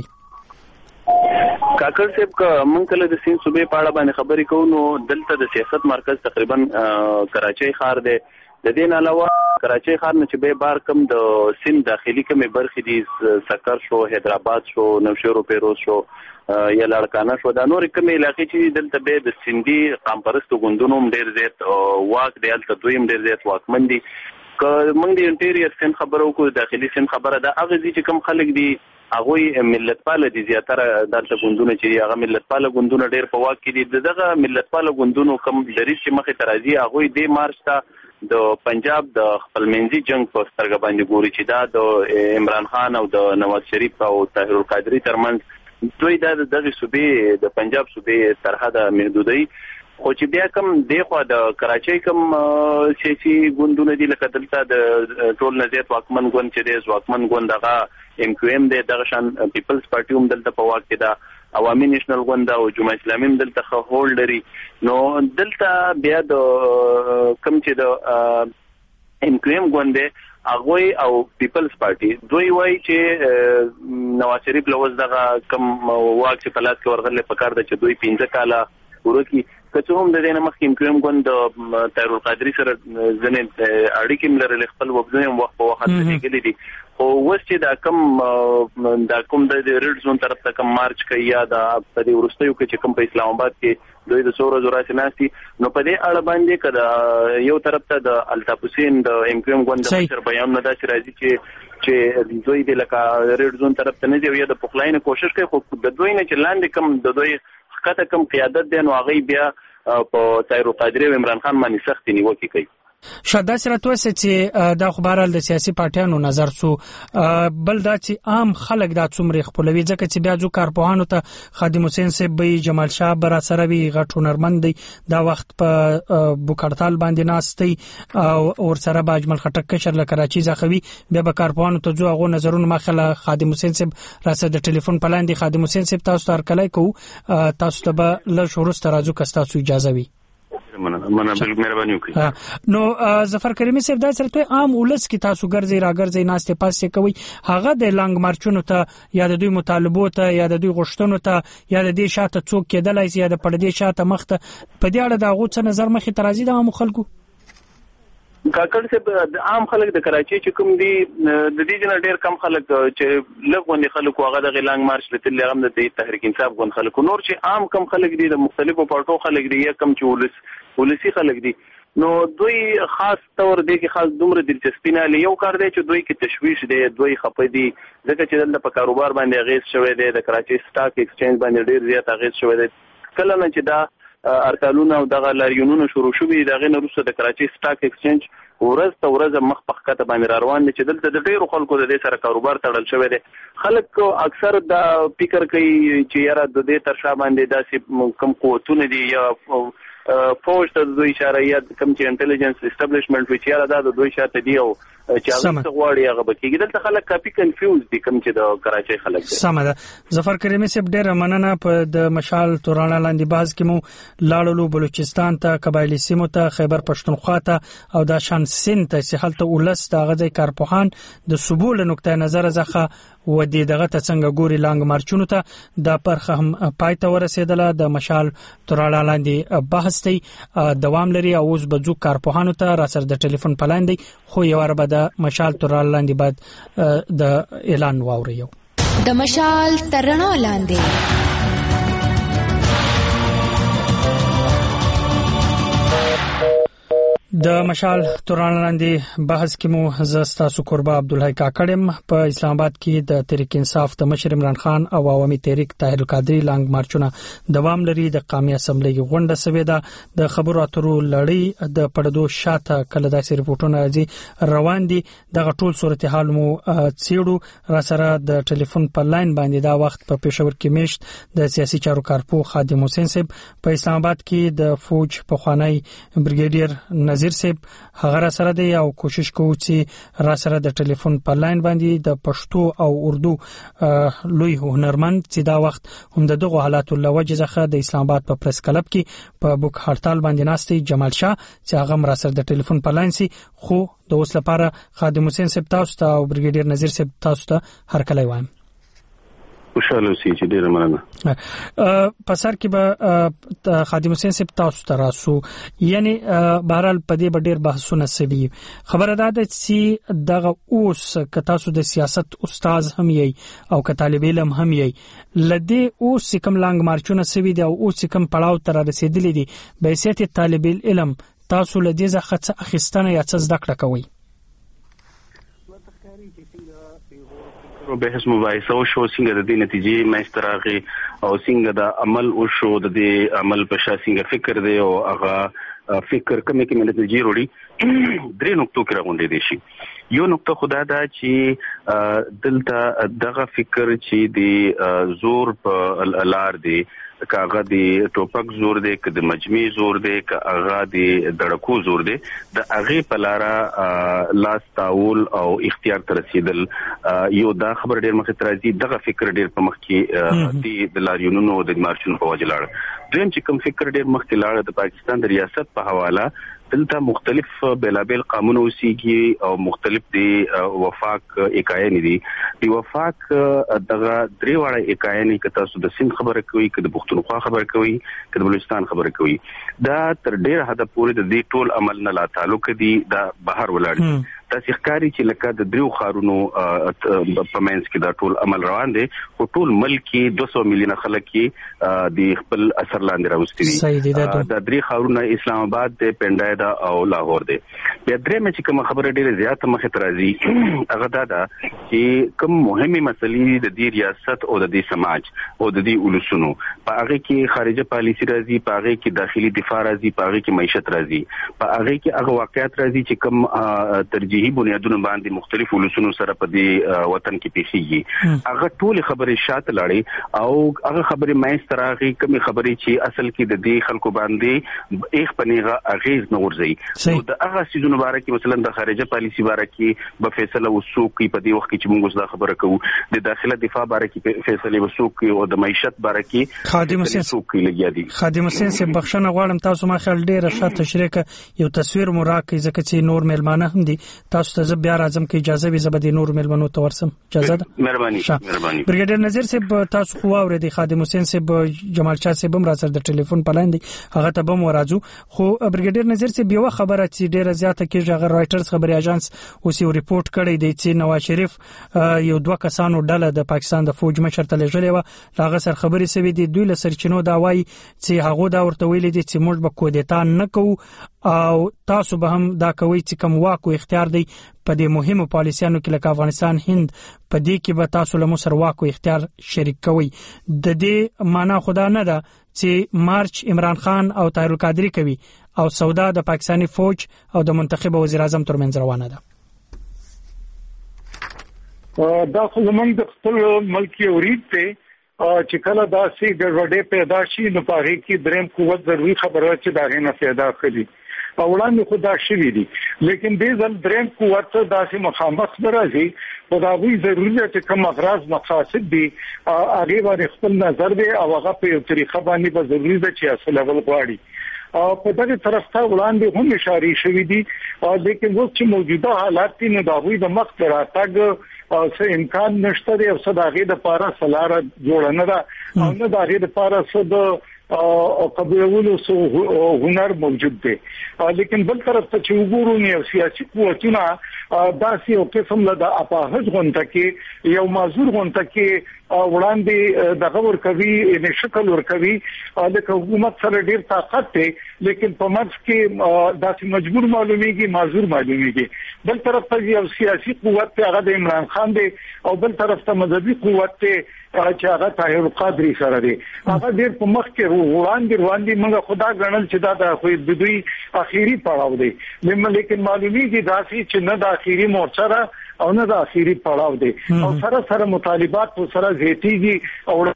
K: کاکړ صاحب که مونږ کله د سیند صوبې په اړه باندې خبرې کوو نو دلته د سیاست مرکز تقریبا کراچۍ ښار دی. د دې نه علاوه کراچۍ ښار نه چې به بار کم د سیند داخلي کومې برخې دي سکر شو حیدرآباد شو نوشهر و پیروز شو یا لاړکانه شو دا نورې کومې علاقې چې دلته به د سیندي قامپرستو ګوندونو هم ډېر زیات واک دی هلته دوی هم ډېر زیات واکمن دي. که موږ د انټیریر سیند خبره وکړو داخلي سیند خبره ده هغه ځای چې کوم خلک دي هغوی ملتپاله دي زیاتره دلته ګوندونه چې هغه ملتپاله ګوندونه ډېر په واک کې دي دغه ملتپاله ګوندونو کوم دریځ چې مخې ته راځي هغوی دې مارچ ته د پنجاب د خپلمنځي جنګ په سترګه باندې ګوري چې دا د عمران خان او د نواز شریف او طاهر القادري ترمنځ دوی دا دغه صوبې د پنجاب صوبې سرحده محدودوي خو چې بیا کوم دغه د کراچۍ کوم سیاسي ګوندونه دي لکه دلته د ټول نه زیات واکمن ګوند چې دی واکمن ګوند هغه ام کیو ام دی دغه شان پیپلز پارټي هم دلته په واک کې ده عوامي نیشنل ګوند او جمعیت اسلامي هم دلته ښه هولډ لري نو دلته بیا د کوم چې د ام کیو ام ګوند دی هغوی او پیپلز پارټي دوی وایي چې نواز شریف لوز دغه کوم واک چې په لاس کې ورغلی په کار ده چې دوی 15 کاله ورکی که هم د دې نه مخکې امکان ګوند د طاهر القادري سره ځنې اړیکې هم لرلې خپل وبځونه هم وخت په وخت لګېدلې دي خو اوس چې دا کوم د ریډ زون طرف ته کوم مارچ کوي یا د په دې وروستیو کې چې کوم په اسلام آباد کې دوی د څو ورځو راسي ناستي نو په دې اړه باندې که د یو طرف ته د الطاف حسین د امکان ګوند د مشر بیان نه داسې راځي چې دوی د لکه ریډ زون طرف ته نه دی یا د پخلاینې کوشش کوي خو د دوی نه چې لاندې کوم د دوی کته کوم قیادت دی نو هغه بیا په طاهر القادري او عمران خان باندې سخت نیوکې کوي.
A: شاده سره توسه چې د خبرال د سیاسي پارټیانو نظر سو بل دا چې عام خلک دا څومره خپلوي ځکه چې بیا جو کارپوهانو ته خادم حسین صاحب جمال شاه بر سره وی غټ هنرمند دا وخت په بوکړتال باندې ناشتي او ور سره باجمل خټک کشر له کراچي ځخوي بیا به کارپوهانو ته جو غو نظرونه مخله خادم حسین صاحب راسه د ټلیفون پلاندې خادم حسین صاحب تاسو تر کله کو تاسو ته به ل شروع ترازو کستا سو اجازه وي
K: مننه بالکل مهرباني وکړئ.
A: نو ظفر کریمی صاحب دا سره ته عام ولس کی تاسو ګرځي راګرځي ناشته پاسه کوي هغه د لانګ مارچونو ته یا د دوی مطالبو ته یا د دوی غوښتنو ته یا د دې شاته څوک کېدلای شي یا د پردې شاته مخته په دې اړه دا غوڅ نظر مخې ترازی د عام خلکو
K: کاکړ صاحب عام خلک د کراچي چې کوم دي د دې جن ډېر کم خلک چې لږ خلکو هغه د غلانګ مارچ لته لغم د تحریک انصاف غون خلکو نور چې عام کم خلک دي د مختلفو پارټو خلک دي یا کم چې ولسی خلک دي نو دوی خاص تور دي کې خاص دومره دلچسپي نه لري. یو کار دی چې دوی کې تشویش دی دوی خپه دي ځکه چې دلته په کاروبار باندې غیث شوی دی د کراچي سٹاک ایکسچینج باندې ډېر زیات غیث شوی دی کله نه چې دا ارکالونه او دغه لاریونونه شروع شوي دغه نه وروسته د کراچي سٹاک ایکسچینج ورځ مخ په خطه باندې روان دي چې دلته د ډیرو خلکو د دې سره کاروبار تړل شوی دی. خلک اکثر دا فکر کوي چې یاره د دې تر شا باندې داسې کم قوتونه دي یا فوج ته دوی اشاره یا کم چې انټيليجنس اسټابلیشمنت وی چې یاره دا د دوی شاته دی او چې هغه غواړي هغه بکیږي دلته خلک کافي کنفیوز دي کم چې د کراچي خلک دي.
A: سم ده ظفر کریمی صاحب ډېر مننه په د مشال تورانه لاندې باز کې مو لاړلو بلوچستان ته قبایلی سیمو ته خیبر پښتونخوا ته او د شان سند ته سهالته ولس د غځي کارپوهان د سبول نقطه نظر زخه و دې دغه ته څنګه ګوري لانګ مارچونو ته د پرخه هم پایته ورسېدله د مشال تورانه لاندې بحث ته دوام لري او اوس بجو کارپوهانو ته را سره د ټلیفون پلاندې خو یو ور د مشال تورانه لاندې بعد د اعلان واوريو
F: د مشال ترڼو لاندې
A: د مشال تورانه لاندې بحث کې مو زستا سکوربا عبدالحی کاکړم په اسلام آباد کې د تحریک انصاف د مشر عمران خان او عوامي تحریک طاهر القادری لانګ مارچونه دوام لري. د قومي اسمبلی غونډه سوي ده د خبرو اترو لړۍ د پردو شاته کله داسې رپورټونه راځي روان دي دغه ټول صورتحال مو څېړو را سره د ټلیفون په لاین باندې دا وخت په پېښور کې میشت د سیاسي چارو کارپو خادم حسین صاحب په اسلام آباد کې د فوج په خوانی بریګیډیر نظیر صاحب هغه سره دی او کوشش کوو چې را سره د ټلیفون په لاین باندې د پښتو او اردو لوی هنرمند چې دا وخت هم دغه حالاتو لوجه ځخه د اسلام آباد په پریس کلب کې په بوک هړتال باندې ناشتي جمال شاه چې هغه را سره د ټلیفون په لاین سي خو د اوس لپاره خادم حسین صاحب تاسو ته او بریګیډیر نظیر صاحب تاسو ته هر کله وایم
K: خوشاله اوسئ چې ډېر مننه.
A: په سر کې به خادم حسین صاحب تاسو ته راسو یعنی بهرحال په دې ډېر بحثونه سوي خبره ده چې دغه اوس که تاسو د سیاست استاد هم یې او که طالب علم هم یې لدی اوس کوم لانګ مارچونه سوي دي او اوس کوم پړاو تر رسیدلې دي به سیاست طالب علم تاسو لدی ځخه اخیستنه یا څه زده کړه کوي
K: بحث مباحثه او شو څنګه د دې نتیجې مستراغي او څنګه د عمل او شو د دې عمل په شاسینګه فکر دی او هغه فکر کومه کې نتیجې وروړي درې نقطو کې راغونډې دي شي یو نقطه خدا دا چې دلته دغه فکر چې د زور په لار دی کاغه دی ټوپک زور دی که د مجمع زور دی که هغه دی دړکو زور دی د هغه په لار لاس تاول او اختیار تر رسیدل یو دا خبر ډیر مخ ته راځي دغه فکر ډیر په مخ کې د لاریونونو د مارچونو په وجه لاړ دویم چې کوم فکر ډیر مخ ته لاړ د پاکستان د ریاست په حواله دلته مختلف بلابل قانون اوسېږي او مختلف دي وفاق اکاین دي دی وفاق دغه درې واړه اکاین کې تاسو د سند خبره کوي که د پښتونخوا خبره کوي که د بلوچستان خبره کوي دا تر ډیر حد پورې د دې ټول عمل نه لا تعلق دي دا بهر ولاړ تاسو ښکاری چې لکه د دریو خارونو په منځ کې دا ټول عمل روان دي او ټول ملک کې 200 میلیونه خلک کې د خپل اثر لاندې راوستي دي. د درې خارونه اسلام آباد د پنډای او لاهور دي. بیا درې مې چې کوم خبره ډیره زیاته مخه ترازی هغه دا چې کوم مهمه مسلې د دې ریاست او د دې سماج او د دې ولسونو په هغه کې خارجه پالیسی راځي، په هغه کې داخلي دفاع راځي، په هغه کې معیشت راځي، په هغه کې هغه واقعیت راځي چې کوم ترجیحي بنیادونو باندې مختلف ولسونو سره په دې وطن کې پیښیږي. هغه ټول خبرې شاته لاړې او هغه خبرې مې ستراغي کوم خبرې چې اصل کې د دې خلکو باندې ایخ پنیغه اغیز نه ورځي. نو د هغه سيزونو باره کې مثلا د خارجه پالیسی باره کې به فیصله وسوکي په دې وخت کې چې موږ دا خبره کوو، د داخله دفاع باره کې فیصله وسوکي او د معیشت باره کې
A: خادم حسین سوکي لګیا دي. خادم حسین سے بخښنه غواړم، تاسو ما خیال ډیره ښه تشریح یو تصویر مو راکړئ ځکه چې نور مېلمانه هم دي. تاسو ته بیا راځم کې اجازه وي زبدي نور مېلمنو ته ورسم. اجازه ده؟ مهرباني. بریګیډر نذیر صاحب تاسو خو اورئ خادم حسین صاحب جمال شاه صاحب هم راځي د ټلیفون په لاندې هغه ته به مو راځو. خو بریګیډر نذیر صاحب یو خبره چې ډیره زیاته کې هغه رائټرز خبري اژانس اوس یو ریپورت کړی دی چې نواز شریف یو دوه کسانو ډله د پاکستان د فوج مشر ته لېږلې و، هغه سر خبري سوي دي. دوی له سرچینو دا وایي چې هغه دا ورته ویلي دي چې موږ به کودتا نه کوو او تاسو به هم دا کوي چې کوم واک او اختیار دی په دې مهمو پالیسیانو کې لکه افغانستان هند په دې کې به تاسو له مصر واک او اختیار شریک کوي. د دې معنا خدا نه ده چې مارچ عمران خان او طاهر القادری کوي او سودا د پاکستاني فوج او د منتخب وزیر اعظم ترمنځ روانه ده.
H: دا خو زمونږ د خپل ملکی اورید ته چې کله داسې ګډوډي پیدا شي نو په هغه کې دریم قوت ضروري خبره چې دا غنه پیدا کړي او وړاندې خدا شوی دي، لیکن دې ځل دریم قوت داسې مخامخ راځي او دا وی ضروري ده چې کوم اغراض مقاصد دي هغه باندې خپل نظر دی او هغه په یو طریقه باندې به ضروري ده چې اصل اول غواړي او په دغه طرف ته وړاندې هم اشاره شوی دي. لیکن اوس چې موجوده حالات دي نو دا وی د مخ تراتګ او څه امکان نشته دی او صداغه د پاره سلاره جوړ نه ده او نه د هغه د پاره څه د او قبولولو سو هنر موجود دی. لیکن بل طرف ته چې وګورو نو سیاسي قوتونه داسې او قسم له د اپاهج غونټه کې یو معذور غونټه کې وړاندې د غور کوي ان شکل ور کوي د حکومت سره ډیر طاقت دی، لیکن په مرز کې داسې مجبور معلومیږي معذور معلومیږي. بل طرف ته یو سیاسي قوت ته هغه د عمران خان دی او بل طرف ته مذهبي قوت ته چې هغه طاهر القادری سره دی. هغه ډیر په مخ کې وړاندې موږ خدا غنل چې دا د خو د دوی اخیری پړاو دی، لیکن معلومیږي داسې چې نه د اخیری مورچه او نه د اخیری پړاو دی او سره مطالبات په سره زیاتیږي او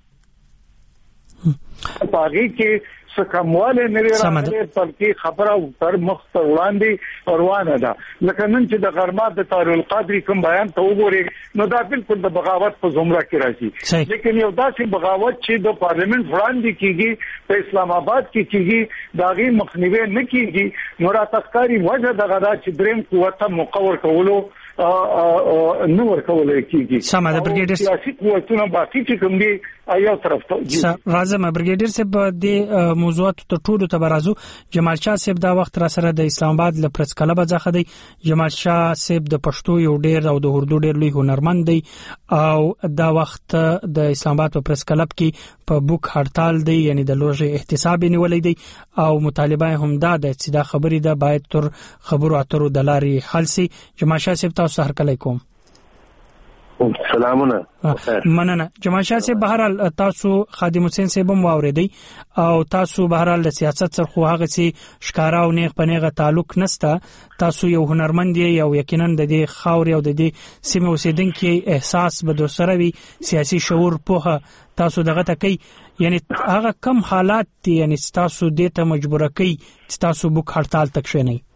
H: پاګي کې سکمواله نری راغله بلکې خبره پر مخ ته وړاندې روانه ده. لکه نن چې د غرمات د طاهر القادری کوم بیان ته وګوري نو دا بالکل د بغاوت په زمره کې راځي، لیکن یو داسې بغاوت چې د پارلیمنت وړاندې کیږي په اسلام آباد کې کیږي داغي مخنیوي نه کیږي نو را تخکاری وجه دغه دا چې دریم قوت مقور کولو نو ورکول کیږي.
A: سم ده بریګیډر
H: سیاسي قوتونه باقي چې کوم دي ایو طرف ته
A: راځم. بریګیډر صاحب د موضوعات ته ټولو ته برازو. جمال شاه صاحب دا وخت را سره د اسلام آباد ل پرس کلب ځخه دی. جمال شاه صاحب د پښتو یو ډیر او د اردو ډیر لوی هنرمند دی او دا وخت د اسلام آباد په پرس کلب کې په بوک هړتال دی، یعنی د لوږې احتساب نیولې دی او مطالبه هم دا ده چې دا خبرې ده باید تر خبرو اترو د لارې حل سي. جمال شاه صاحب تاسو هر کله کوم
K: سلامونه
A: مننه. جمال شاه صاحب بهرحال تاسو خادم حسین صاحب هم واوریدي او تاسو بهرحال د سیاست سره خو هغه سي ښکارا او نیغ پنيغه تعلق نسته. تاسو یو هنرمند یې او یقینا د دې خاور او د دې سیمه اوسیدونکو احساس به دوسره وي، سیاسي شعور په تاسو دغه تکي یعنی هغه کم حالات دي یعنی تاسو دې ته مجبور کوي چې تاسو بوک هړتال تک شې نه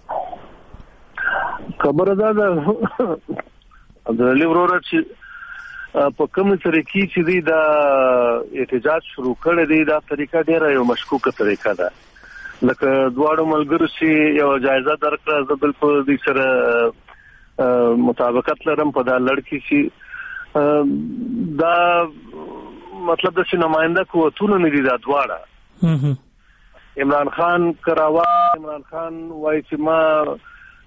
L: خبره ده د لیورور چې په کومه طریقې چې دی دا احتجاج شروع کړی دی دا طریقه ډیره یو مشکوکه طریقه ده. لکه دواړو ملګرو چې یو جایزه درکړه زه بالکل دې سره مطابقت لرم په دا لړکی چې دا مطلب د نماینده قوتونو نه دي دا دواړه. عمران خان کراوا عمران خان وایي چې ما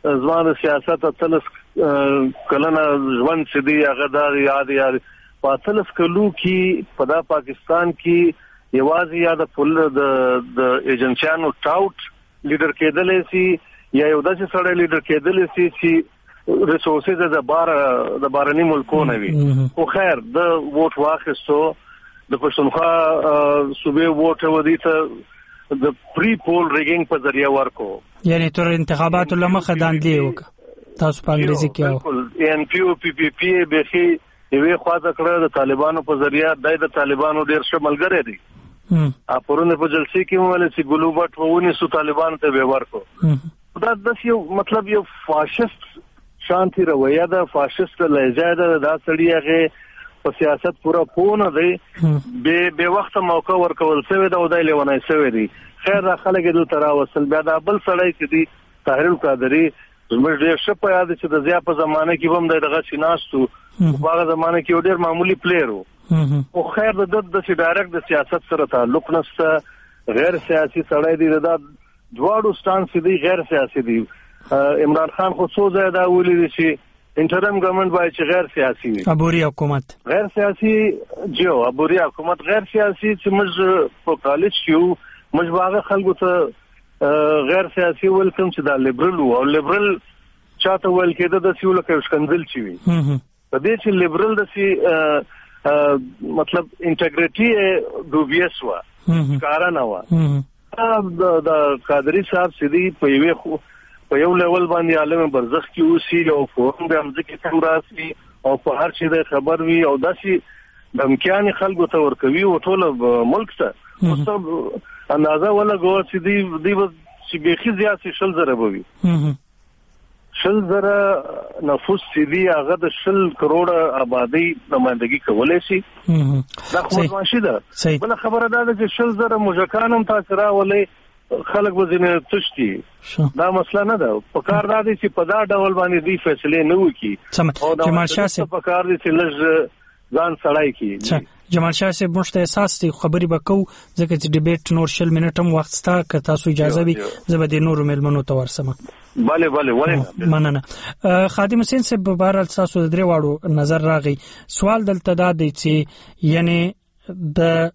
L: زمانه سیاست اتلس کلنه ژوند چې دی هغه د یاد په اتلس کلو کې په دا پاکستان کې یوازې یا د ایجنسیانو ټاوټ لیډر کېدلې سي یا یو داسې سړی لیډر کېدلې سي چې ریسورسز د بارني ملکونو وي خو خیر د ووټ واخیستو د پښتونخوا صوبې ووټ ودی ته د پری پول ریګینګ په ذریعہ ورکو
A: یعنی تر انتخاباتو لمخه داندې وک تاسو په انګلیسي کې
L: ان پی او پی پی پی به شي یوه خواته کړه د طالبانو په ذریعہ د طالبانو ډیر ښه ملګری دي پرونه په جلسې کې ویل چې ګلوبټ وونه سو طالبان ته به ورکو دا د یو مطلب یو فاشست شانتي رویه ده فاشست لهجه ده دا سړی هغه په سیاست پورا پونه دی به وخت موقع ورکول شوی دا ودای لیونای شوی دی خیر خلک د ترا وصل بیا دا بل سړی چې دی طاهر القادری زموږ ډیر ښه په یاد چې د زیا په زمانه کې هم دغه شیناستو په هغه زمانه کې ډیر معمولی پلیئر او خیر د ډایرکټ د سیاست سره تعلق نشته غیر سیاسي سړی دی دا دواړو سټانس دی غیر سیاسي دی عمران خان خو څو ځای دا ویلي دی چې انټرم گورنمنت باید چې غیر سیاسي وي
A: عبوري حکومت
L: غیر سیاسي عبوري حکومت غیر سیاسي چې موږ په کالج کې موږ واغه خلکو ته غیر سیاسي ولکم چې دا لیبرل او لیبرل چاته ول کېده د سیول کې شکنځل چی وي په دې چې لیبرل د سی مطلب انټیګریټي ډوبیس وا کارانه وا د قادری صاحب سیدی په یوه په یو لیول باندې عالم برزخ کې اوسي او فورم به همزه کې تم راسي او په هر شي د خبر وي او داسي د امکان خلکو ته ورکوي او ټول ملک ته مستب اندازه ولا ګور چې دی چې بيخي زیات شل زره بوي شل زره نفوس چې دی هغه د 10 کروڑ آبادی نمائندګي کولای شي دا خو ماشي ده بل خبره ده چې شل زره مجکانم تاسو راولې خلک وزنه تشتي دا مسله نه ده په کار دا دي چې په دا ډول باندې دی فیصله نه وکي او دا جمال شاه صاحب په کار دي چې لږ ځان سړای کی
A: جمال شاه صاحب مشته احساس دي خبري وکاو ځکه چې ډیبیټ نور شل منټم وخت ستا که تاسو اجازه وي زبده نور ملمنو ته ورسمه
L: bale
A: مننه خادم حسین صاحب بهر تاسو درې واړو نظر راغی سوال دلته دا دی چې یعنی د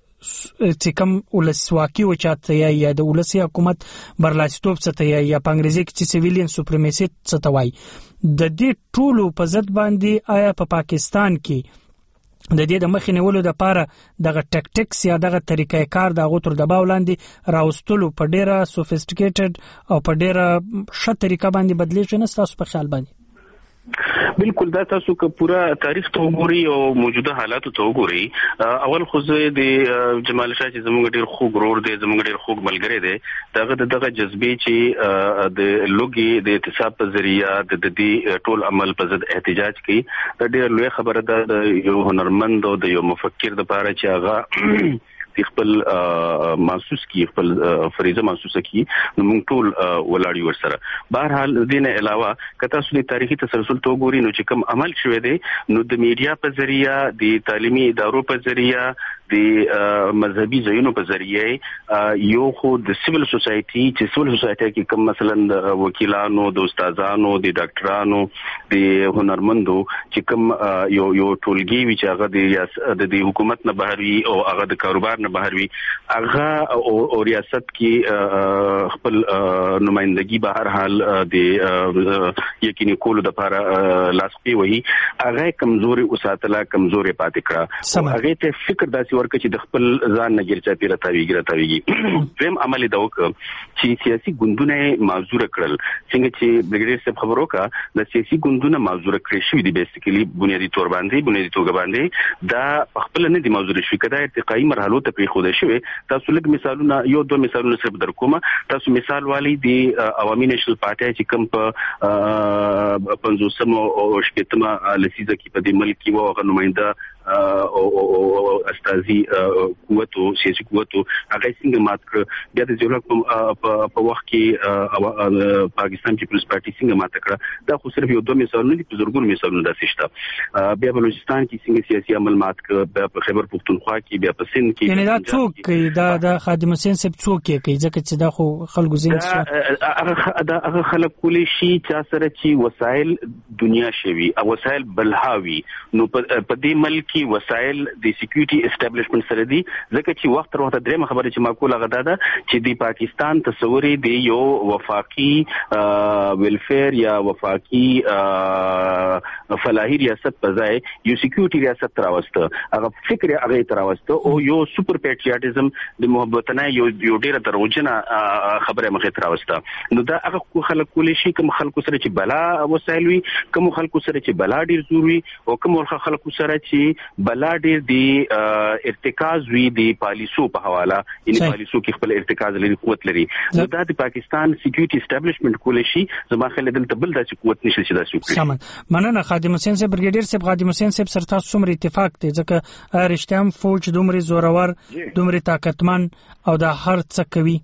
A: چې کوم ولسواکي او چاته یا د ولسی حکومت برلاستوب څه یا په انګریزي کې چې سیویلین سوپریمیسی څه توای د دې ټولو په ضد باندې آیا په پاکستان کې د دې د مخې نیولو لپاره دغه ټیکټکس یا دغه طریقې کار د غوتر د باولاندې راوستلو په ډیره سوفیسټیکیټډ او په ډیره ښه طریقه باندې بدلیږي نه تاسو په خیال باندې
K: بالکل دا تاسو که پورا تاریخ ته وګورئ او موجوده حالات ته وګورئ اول خو د جمال شاه چې زموږ ډیر خوږ ورور دی زموږ ډیر خوږ ملګری دی دغه جذبې چې د لوګي د اعتصاب په ذریعہ د دې ټول عمل په ضد احتجاج کوي دا ډیر لوی خبره ده د یو هنرمند او د یو مفکر لپاره چې هغه خپل محسوس کی خپل فریضه محسوسه کی نو موږ ټول ولاړی ورسره بهرحال دینه علاوه کته سولې تاریخي تسلسل تو ګوري نو چې کوم عمل شوه دی نو د میډیا په ذریعہ د تعلیمي ادارو په ذریعہ د مذهبي ځایونو په ذریعہ یو خو د سیول سوسایټي چې سیول سوسایټي کې کوم مثلا د وکیلانو د استادانو د ډاکټرانو د هنرمندو چې کوم یو ټولګي وی چې هغه د حکومت نه بهر وي او هغه د کاروبار بهر وي هغه او ریاست کې خپل نمائندګي به هر حال د یقیني کولو د لپاره لاسپی وي هغه کمزوري اوساتله کمزوري پاتې کړه هغه ته فکر داسې ورکړي چې د خپل ځان نه ګرځا پیره تاویږي زم عملي دا وک چې سیاسي ګوندونه معذور کړل څنګه چې بریګیډیر صاحب خبرو کا د سیاسي ګوندونه معذور کړی شوی دي بیسیکلی بنیادی تور باندې دا خپل نه دي معذور شوی کدا ارتقائي مرحلو ته پری خوده شوی تاسو لږ مثالونه یو دوه مثالونه سره در کوم تاسو مثال والی دی عوامي نېشنل پارټي چې کوم په 50 او شپږمه لسیزه کې په دې ملک کې وو نماینده او استازي قوت او سیاسي قوت هغه څنګه مات کړ. بیا د جوړک په وخت کې پاکستان پیپلز پارټي څنګه مات کړ. دا خو صرف یو دوه مثالونه دي، په زرګونو مثالونه داسې شته. بیا بلوچستان کې څنګه سیاسي عمل مات کړ، بیا په خیبر پختونخوا کې، بیا په سند کې.
A: یعنی دا څوک دا خادم حسین صاحب څوک کوي ځکه چې دا خو خلکو زین
K: هغه خلک کولی شي چې سره چې وسایل دنیا شوي او وسایل بلهاوي. نو په دې ملک کې وسایل د سکیورټي اسټابلیشمنت سره دي، ځکه چې وخت تر وخت درېمه خبره چې معقوله غدا ده چې د پاکستان تصور دی یو وفاقي ویلفیر یا وفاقي فلاحي ریاست په ځای یو سکیورټي ریاست راوسته. هغه فکر هغه تراوسته او یو سپر پیټریاټیزم د محبتنه یو ډیره دروژنه خبره مخه تراوسته. نو دا هغه خلک کولی شي کوم خلکو سره چې بلا وسایل وي، کوم خلکو سره چې بلا ډیر زور وي، او کوم خلکو سره چې بلا ډیر دی ارتکاز وي د پالیسو په حواله، یعنی پالیسو کې خپل ارتکاز لري، قوت لري. نو دا د پاکستان سکیورټي اسټابلیشمنت کولی شي زما خل دلته بل داسې قوت نشي چې داسې وکړي.
A: مننه خادم حسین صاحب. بریګیډیر صاحب، خادم حسین صاحب سره تاسو څومره اتفاق دی ځکه رښتیام فوج دومره زورور، دومره طاقتمن او دا هر څه کوي؟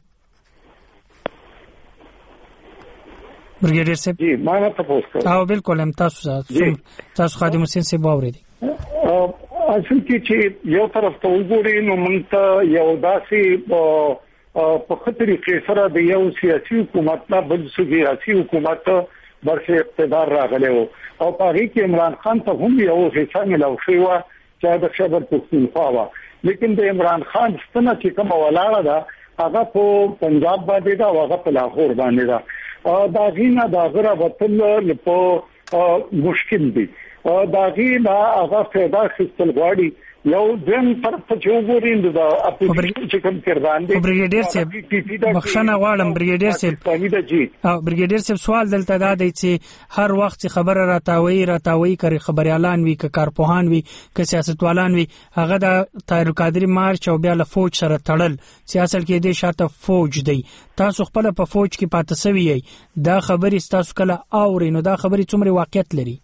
A: بریګیډیر صاحب
M: جی ما نه تاسو
A: او بالکل هم تاسو خادم حسین صاحب واورېدي.
M: اصل کې چې یو طرف ته وګورئ نو موږ ته یو داسې په خطر کې سره د یو سیاسي حکومت نه بل سیاسي حکومت برخه اقتدار راغلی او په هغه کې عمران خان ته هم یو حصہ ملو شوی و چې د خیبر پختونخوا و، لیکن د عمران خان ستنه چې کوم ولاړه ده هغه په پنجاب باندې ده او هغه په لاهور باندې ده. دا غینه دا غره وطن په مشکل دي. دا غینه هغه پیدا خپل غواړي یو دیم پر څه وګورئ د اپوزیشن چې کوم کردان دي.
A: بریګیډیر صاحب بخښنه غواړم بریګیډیر صاحب، او بریګیډیر صاحب سوال دلته دا دی چې هر وخت خبره راتاوي کوي خبريالان وي که کارپوهان وي که سیاستوالان وي، هغه د طاهر القادری مارچ او بیا له فوج سره تړل سیاست کې دې شاته فوج دی. تاسو خپل په فوج کې پاتې سوي یې، دا خبرې تاسو کله اورئ نو دا خبرې څومره واقعیت لري؟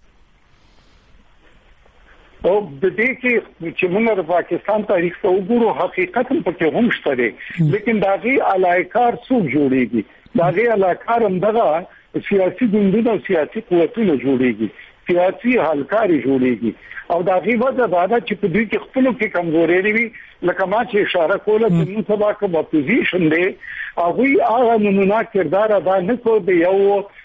M: او د دې کې چې موږ د پاکستان تاریخ ته وګورو حقیقت په هم شته دي، لیکن داغي علایکار څوک جوړيږي؟ داغي علایکار هم دغه سیاسي ګوندونه او سیاسي قوتونه جوړيږي، سیاسي حلقاري جوړيږي او داغي وجه دا ده چې په دې کې خپل کې کمزوري وي. لکه ما چې اشاره کوله چې موږ سبا کوم اپوزیشن دی هغه نمونه کردار ادا نه کوي د یو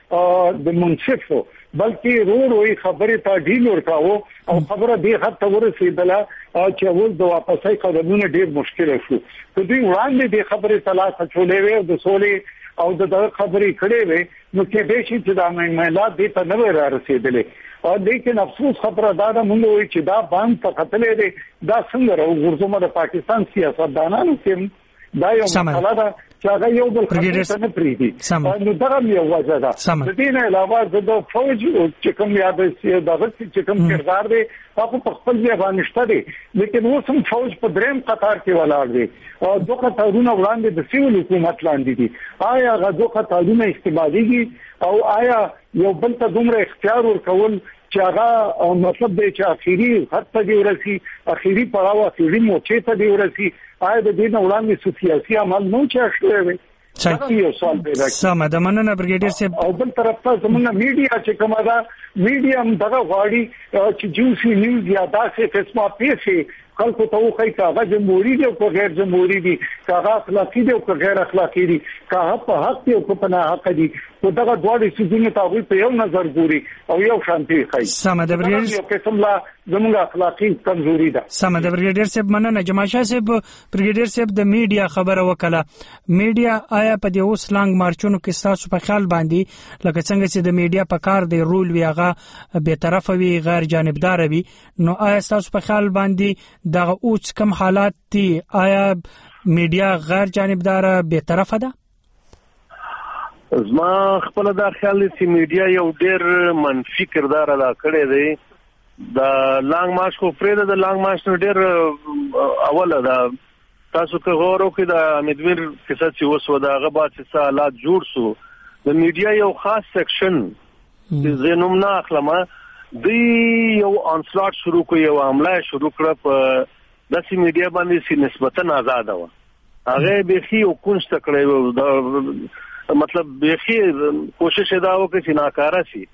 M: د منصفو، بلکې روي خبره ته ډیل ورکاو او خبره دې حد ته ورسېدله چې ول د واپسې قدمونه ډیر مشکل شو. په دې وړاندې د خبره تلاش چولې وي د سولې او د خبرې کړې وي نو کې به شي چې دا مهمات دې ته نه را رسیدلې. او لیکن افسوس خبره دا ده موږ وایو چې دا باندې ته خطلې دي دا څنګه راوګرځوم د پاکستان سیاستدانانو کې دا یو مسله ده چې هغه یو بل خبره نه پریږدي. نو دا یو وجه ده. د دې نه علاوه د فوج چې کوم یاد شي دغه چې کوم کردار دی هغه په خپل ځای باندې شته دي، لیکن اوس هم فوج په دریم قطار کې ولاړ دی او دوه قطارونه وړاندې د سیول حکومت لاندې دي. آیا هغه دوه قطارونه استعماليږي او آیا یو بل ته دومره اختیار ورکول چې هغه مطلب دی چې اخیری خط ته دی ورسي، اخیری پړاو اخیری موچې ته دی ورسي، آیا د دې نه وړاندې سیاسي عمل نو چې شوی؟ یو سوال پیدا کیږي.
A: سم ده، مننه بریګیډیر صاحب.
M: او بل طرف ته زموږ میډیا چې کومه ده میډیا هم دغه غواړي چې جوسي نیوز یا داسې قسمه پیښې خلکو ته وخی کاغه جمهوریت دی او غیر جمهوریت دی، کاغه اخلاقی دی او غیر اخلاقی دی، کاغه په حق دی او په نه حق دی، او دغه ډول سيزونه ته په یو نظر ګوري او یو شانتي خای.
A: سم ده بریګیډیر
M: یو قسم لا زموږ اخلاقی کمزوري ده.
A: سم ده بریګیډیر صاحب، مننه. جماشاه صاحب، بریګیډیر صاحب د میډیا خبره وکړه. میډیا آیا په دې اوس لانګ مارچونو کې تاسو په خیال باندې لکه څنګه چې د میډیا په کار دی رول وی هغه به طرف وي غیر جانبدار وي، نو آیا تاسو په خیال باندې دغه اوس کوم حالات دي؟ آیا میډیا غیر جانبدار به طرفه ده؟
L: زما خپل دا خیال دی چې میډیا یو ډیر منفي کردار ادا کړی دی. د لانګ مارچ کو پرې د لانګ مارچ نو ډیر اوله دا تاسو که غور وکړئ د امیدویر کیسه چې اوس وداغه بعد چې حالات جوړ شو د میډیا یو خاص سیکشن چې زینوم نه اخلمه دی یو انسلاټ شروع کړ، یو حمله شروع کړ په داسې میډیا باندې چې نسبتاً آزاد و. هغه بيخي او کونج تکړه مطلب بيخي کوشش دا وکړي چې ناکاره شي.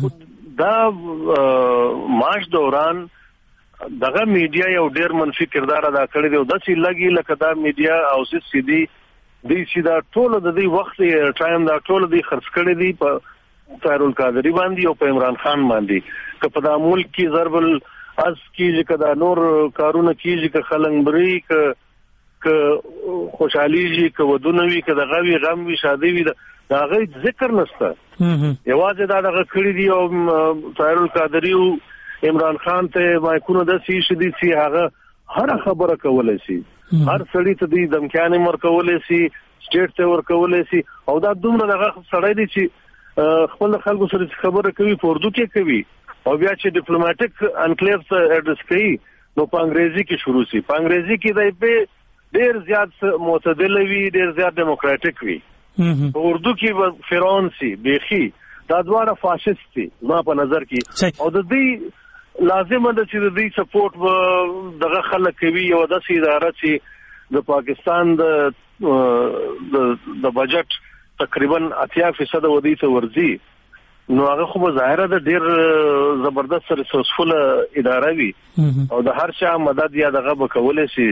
L: دا مارچ دوران دغه میډیا یو ډېر منفي کردار ادا کړی دی او داسې لګي لکه دا میډیا او سیدي دی چې دا ټول د دې وخت ټایم دا ټول دی خرڅ کړی دی په طاهر القادری باندې او په عمران خان باندې. که په دا ملک کې ضرب الاز کیږي، که دا نور کارونه کیږي، که خلنګبري، که خوشحاليږي، که ودونه وي، که دغه وي غم وي شادي وي، دا غي ذکر نشته. یوازې دا دغه کړی دی او طاهر القادری او عمران خان ته مایکونه د سې شدي چې هغه هر خبره کولای شي، هر سړی ته د دمکانې ورکولای شي، سټیټ ته ورکولای شي او دا دومره دغه سړی دی چې خپل خلکو سره خبره کوي په اردو کې کوي او بیا چې ډیپلوماټیک انکلیو ته اډرس کوي نو په انګریزي کې شروع شي. په انګریزي کې دی په ډیر زیات معتدل وي، ډیر زیات ډیموکراټیک وي. په اردو کې فرعون سي بيخي دا دواړه فاشست دي ما په نظر کې. او د دې لازم ده چې د دې سپورټ دغه خلک کوي او د سې اداره چې د پاکستان د بجټ تقریبا 80% ودی ته ورځي نو هغه خو ظاهره ده ډیر زبردست ریسورسفل اداره وي او د هر چا مدد یا دغه وکولای شي.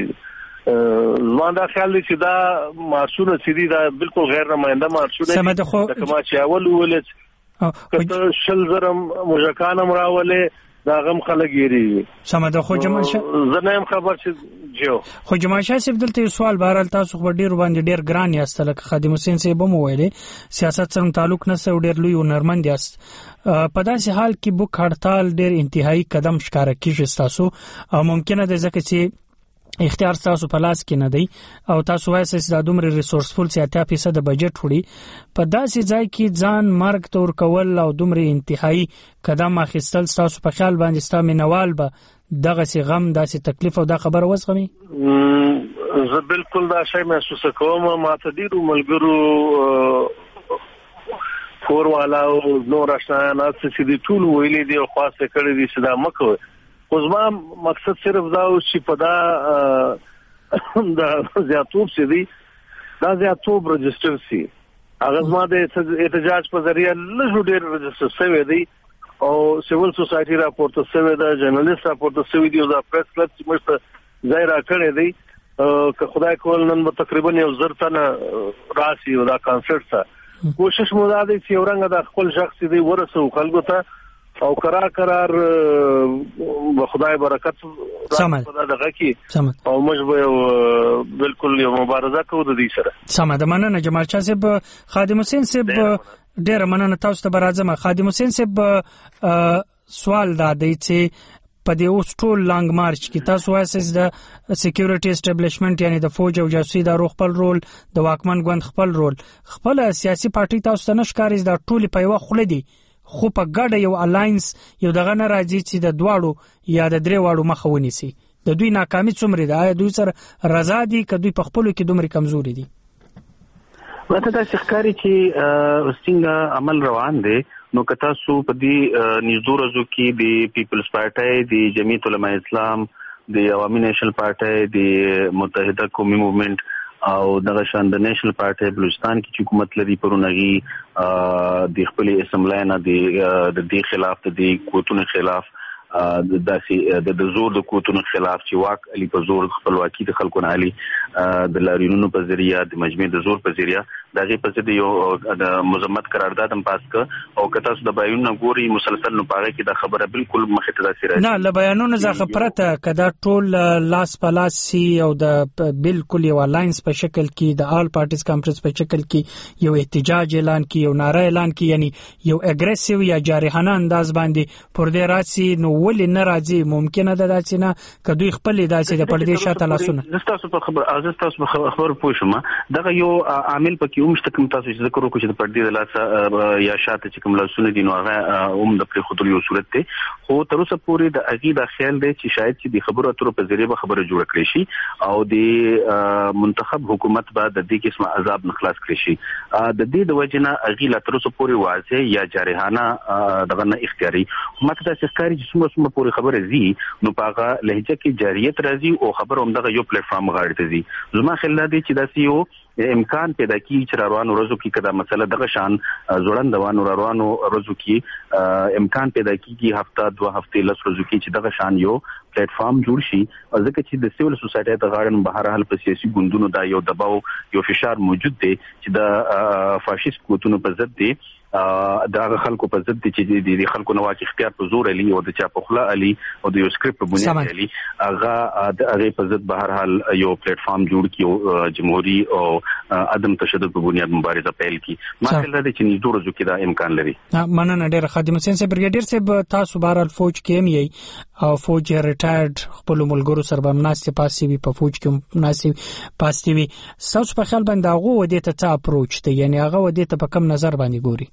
L: زما دا خیال دی چې دا مارشونه چې دي دا بالکل غیر نماینده مارشونه دي. کما چې اول ولې کته شل زرم مجکانم راولې دا غم خلک یری
A: سمده. خو جمال شاه
L: زنه خبر چې جو
A: خو جمال شاه صاحب دلته سوال بهرال تاسو خو ډیر باندې ډیر ګران یاست لکه خادم حسین صاحب مو ویلې سیاست سره تعلق نه سو ډیر لوی هنرمند یاست. په داسې حال کې بوک هړتال ډیر انتهایی قدم ښکارا کیږي تاسو او ممکنه ده ځکه چې اختیار تاسو په لاس کې نه دی او تاسو وایي چې د دومره ریسورسفل 80% د بجټ وړي په داسې ځای کې ځان مرګ تور کول او دومره انتهایی قدم اخیستل تاسو په خیال باندې ستاسو مینوال به دغه سي غم داسې تکلیف او دا خبره وزغمي.
L: زه بالکل دا شی محسوس کوم. ما ته ډیرو ملګرو فور والا او نور آشنایان چې دي ټول ویلي دي او خاصه کړی دي چې دا مکو. اوس ما مقصد صرف دا و چې په دا د زیاتوب سي دي دا زیاتوب رجستر سي هغه ما د احتجاج په ذریعہ لږ ډیر رجستر شوی دی او سیول سوسایټي راپورته شوی دا جرنالست راپورته شوی دی او دا پریس کلب چې مشته ځای را کړی دی که خدای کول نن به تقریبا یو زر تنه راشي او دا کانسرت ته کوشش مو دا دی چې اورنګ د خپل شخصي دی ورسو خلکو ته او قرار خدای برکت راځي دغه کې او موږ بالکل یو مبارزه کوو د دې سره.
A: سم ده. مننه جمال شاه صاحب. خادم حسین صاحب ډیر مننه تاسو ته برازم. خادم حسین صاحب سوال دا دی چې په دې اوس ټول لانګ مارچ کې تاسو وایي چې د سکیورټي اسټابلیشمنت یعنی د فوج او جاسوسي د خپل رول د واکمن ګوند خپل رول خپل سیاسي پارټي تاسو ته نشکاري د ټول په یو خله دي خو په ګډه یو الاینس یو دغه نه راځي چې د دواړو یا د درې واړو مخه ونیسي. د دوی ناکامي څومره ده؟ آیا دوی سره رضا دي که دوی په خپلو کې دومره کمزوري دي؟
K: ماته دا ښکاري چې څنګه عمل روان دی نو که تاسو په دې نږدې ورځو کې د پیپلز پارټي، د جمعیت علماء اسلام، د عوامي نیشنل پارټي، د متحده قومي موومېنټ او دغه شان د نیشنل پارټي بلوچستان کې چې حکومت لري پرونغي د خپل اسمبلی نه د دې خلاف د قوتونو خلاف د زور د قوتونو خلاف چې واک علي په زور خپلواکي د خلکو نه علي د لاریونونو په ذریعہ د مجمع د زور په ذریعہ دغه په څه دی یو د مذمت قرارداد هم پاس ک او که تاسو د بیانونو ګوري مسلسل نو پاره کې د خبره بالکل مخه ته راسي
A: نه ل بیانونو ځخه پرته کدا ټول لاس پلاس سی او د بالکل یو الاینس په شکل کې د آل پارټیز کانفرنس په شکل کې یو احتجاج اعلان کی یو ناره اعلان کی یعنی یو اګریسیو یا جارحانه انداز باندې پر دې راسي نو ولې نه راځي؟ ممکنه ده داسې نه که دوی خپل داسې د پردې شاته لاسونه.
K: تاسو په خبر پوه شم دغه یو عامل پکې هم شته کوم تاسو چې ذکر وکړو چې د پردې د لاسه یا شاته چې کوم لاسونه دي نو هغه هم د پرې خودل یو صورت دی. خو تر اوسه پورې د اغي د خیال دی چې شاید چې د خبرو اترو په ذریعه خبره جوړ کړي شي او د منتخب حکومت به د دې قسمه عذاب نخلاص کړي شي. د دې د وجنه اغي لا تر اوسه پورې واضح یا جارحانه دغه نه اختیاري ماته د ښکاری چې څومره پورې خبره زی نو پاغه لهجه کې جاریت راځي او خبر هم دغه یو پلیټ فارم غاړه ته زی. زما خیال دی چې دا یو امکان پیدا کی چې روانو ورځو کې کدا مسله دغه شان زوړند روانو ورځو کې امکان پیدا کیږي هفته 2 هفته لس ورځو کې چې دغه شان یو پلیټ فارم جوړ شي ځکه چې د سیول سوسایټي د غاړن بهر حل په سیاسي ګوندونو دا یو دباو یو فشار موجود دی چې د فاشیست قوتونو په ضد دی دا خلکو په ضد چې د خلکو نواک اختیار په زور علي او د چا په خلا علي او د یو سکرپټ په بنیاد علي هغه په ضد بهر حال یو پلیټ فارم جوړ کیو جمهوریت او عدم تشدد په بنیاد مبارزه پیل کی. ما خیال دی چې نږدې ورځو کې دا امکان لري.
A: مننه ډېر خادم حسین صاحب. بریګیډیر صاحب تاسو بهر فوج کې هم یې او فوج ریټایرډ خپل ملګرو سره به مناسب پاسي وي په فوج کې مناسب پاسي وي. تاسو په خیال باندې هغه ودې ته څه اپروچ دی یعنی هغه ودې ته په کوم نظر باندې ګوري؟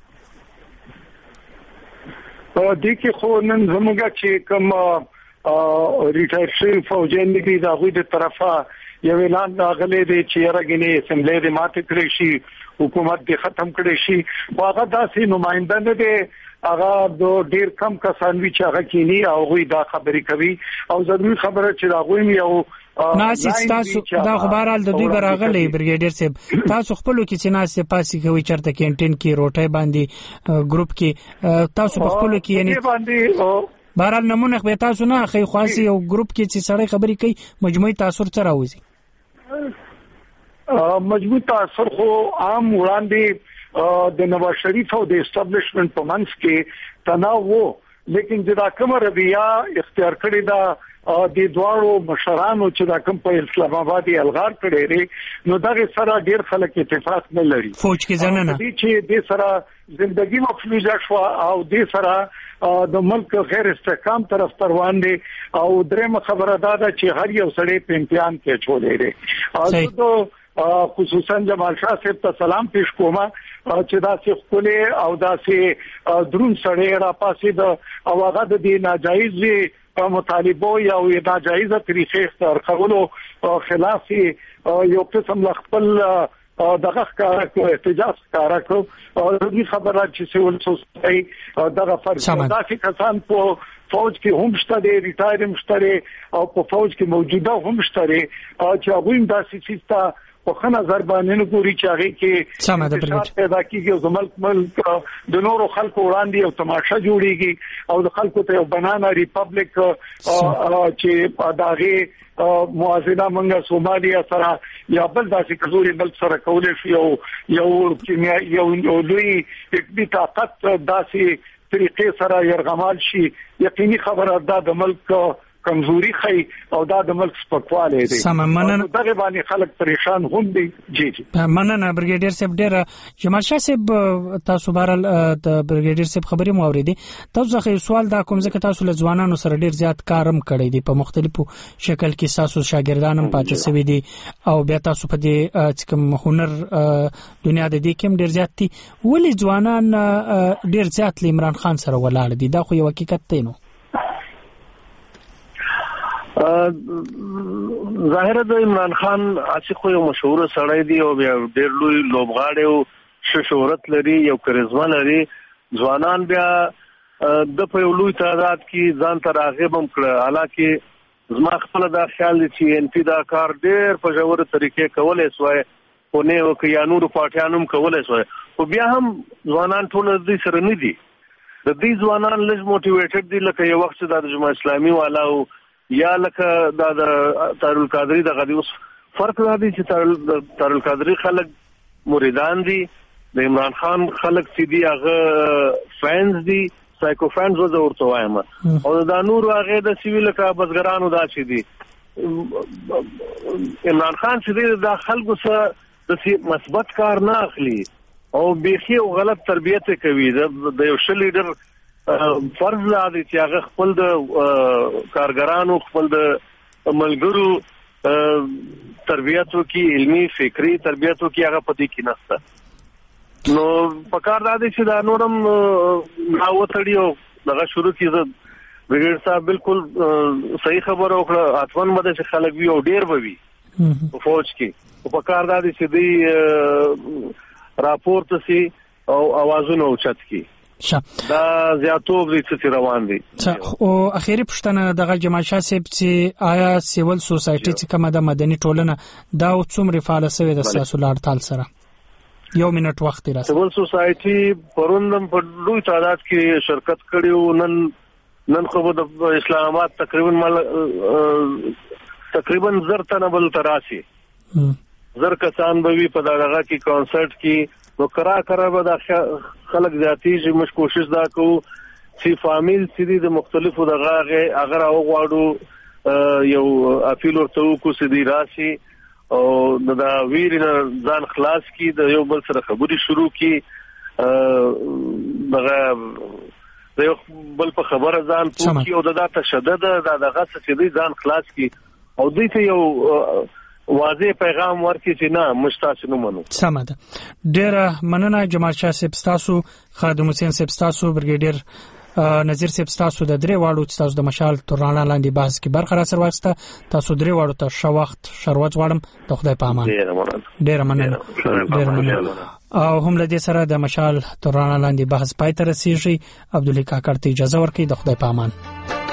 M: دې کې خو نن زموږه چې کوم ریټایر شوی فوجیان دي دا غوي د طرفه یو اعلان راغلی دی چې راګنی اسمبلی د ماته کړی شي حکومت دې ختم کړی شي. هغه داسې نمائنده نه دی هغه د ډیر کم کسان وی چې هغه کینی او غوي دا خبرې کوي او ضروري خبره چې دا غوي یو
A: ناسي تاسو دا خبرال د دوی براغلي. بریګیډیر صاحب تاسو خپل کې چې ناسي پاسي کوي چرته کینټین کې روټي باندې ګروپ کې تاسو په خپل کې یعنی بهرال نمونه به تاسو نه خي خاصي یو ګروپ کې چې سړی خبرې کوي مجموعي تاثیر سره راوځي.
M: مجموعي تاثیر خو عام وړاندې د نواز شریف او د اسټابلیشمنت په منځ کې تناوب لیکن دا کوم رویه اختیار کړی دا د دوارو مشرانو چې دا کوم په اسلام آباد الغار کړي لري نو دا سره ډیر خلک اتفاق نه لري.
A: فوج کې ځننه
M: چې د سره ژوندۍ مفلوجه شو او د سره د ملک غیر استحکام طرف روان دي او درېمه خبره دا ده چې هر یو سړی په امتحان کې چولې لري. خصوصا جمال شاه صاحب ته سلام پیش کوم چې دا څه خپل او دا څه درون سړی را پاسې د او هغه د ناجایز مطالبه یا ناجایزه طریقې اختیار کولو خلاف یو قسم خپل دغه کارکو احتجاج کارکو او دې خبره چې سیول سوسایټي دغه فرض دا چې کسان په فوج کې هم شته دي ریټایر هم شته او په فوج کې موجوده هم شته چې هغه هم داسې سیسته په خنه ضربانه نه ګوري چې هغه کې پیدا کیږي او ملک د نورو خلکو وړاندې او تماشا جوړيږي او د خلکو ته بنانا ریپبلیک چې داغه موازنه منګه سومالیا سره یا بل داسې کزوري بل سره کولې شي یو لوی اقتصادي طاقت داسې طریقې سره يرغمال شي. یقیني خبره ده د ملک کمزوري خي او دا د ملک سپکواله دي. دغه باندې خلک پریشان هم دي. جی
A: مننه بریګیډیر صاحب. ډیر جمال شاه صاحب تاسو بهرال د بریګیډیر صاحب خبرې مو اوریدي. تاسو ځکه سوال دا کوم ځکه تاسو له ځوانانو سره ډیر زیات کارم کړی دي په مختلفو شکل کې تاسو شاګردان هم پاتې شوي دي او بیا تاسو په دې کوم هنر دنیا د دې کې ډیر زیات دي. ولې ځوانان ډیر زیات عمران خان سره ولاړ دي؟ دا خو یو حقیقت دی. نو
L: ظاهر د عمران خان عاشق یو مشهور سړی دی او ډېر لوی لوبغاړی او شهرت لري یو کریزما لري. ځوانان بیا د په یو لوی تعداد کې ځان ته راغب هم کړ. حالانکه زما خپل دا خیال دی چې انتی دا کار ډېر په ژوره طریقې کولای شوی خو نه او که یا نور پارټیانو هم کولای شوی خو بیا هم ځوانان ټول د دې سره نه دي. د دې ځوانان لږ موټیویټډ دي لکه یو وخت د جماعت اسلامي والا یا لکه دا د طاهر القادری د غدي اوس فرق دا دی چې طاهر القادری خلک مریدان دي د عمران خان خلک چې دی هغه فینز دي سایکو فینز ورته وایم او دا نور هغه د سیویل کا بزګرانو دا چې دي. عمران خان چې دی د خلکو سره د مثبت کار نه اخلي او بيخي او غلط تربیته کوي. د یو شل لیډر فرض دی چې هغه خپل د کارګرانو خپل د ملګرو تربیت وکړي، علمي فکری تربیت وکړي، هغه پدې کې نشته. نو پکار دا دی چې دا نورم راوتړي او دغه شروع کیږي. بریګیډ صاحب بالکل صحیح خبره وکړه، اتمن بده چې خلک وي او ډیر به وي په فوج کې. پکار دا دی چې دی راپورټ سي او اوازونه اوچت کی دا زیاتوب دي چې روان دي.
A: او اخیری پښتنه دغه جمال شاه صاحب چې آیا سیول سوسایټي چې کومه د مدني ټولنه دا څومره فعال شوی د سیاسي لړتال سره؟ یو منټ وخت راځي. سیول
L: سوسایټي پروندم په لوی تعداد کې شرکت کړیو. نن خو د اسلام آباد تقریبا زر تنه بل تراسي زر کسان به وي په دغه کې کانسرت کې. نو کرا به د خلک ذاتی چې مش کوشش دا کوو چې فامیل چې د مختلفو دغه اگر او غواړو یو اپیل ورته وکړو چې دی راشي او دا ویرینه ځان خلاص کی د یو بل سره خبري شروع کی، دغه یو بل په خبره ځان پوښي او دا تشدد دغه څه دی ځان خلاص کی او دوی ته یو واضح پیغام ورکړي چې نه مشتاق نه منو.
A: سمه ده. ډیره مننه جمال شاه صاحب تاسو، خادم حسین صاحب تاسو، برګیډیر نذیر صاحب تاسو د درې واړو تاسو د مشال تورانه لاندې بحث کې برخه را سره واسطه. تاسو درې واړو ته ښه وخت شروع غواړم. د خدای په امان. ډیره مننه. او هم لدې سره د مشال تورانه لاندې بحث پای ته رسیږي. عبدالحی کاکړ ته اجازه ورکړئ. د خدای په امان.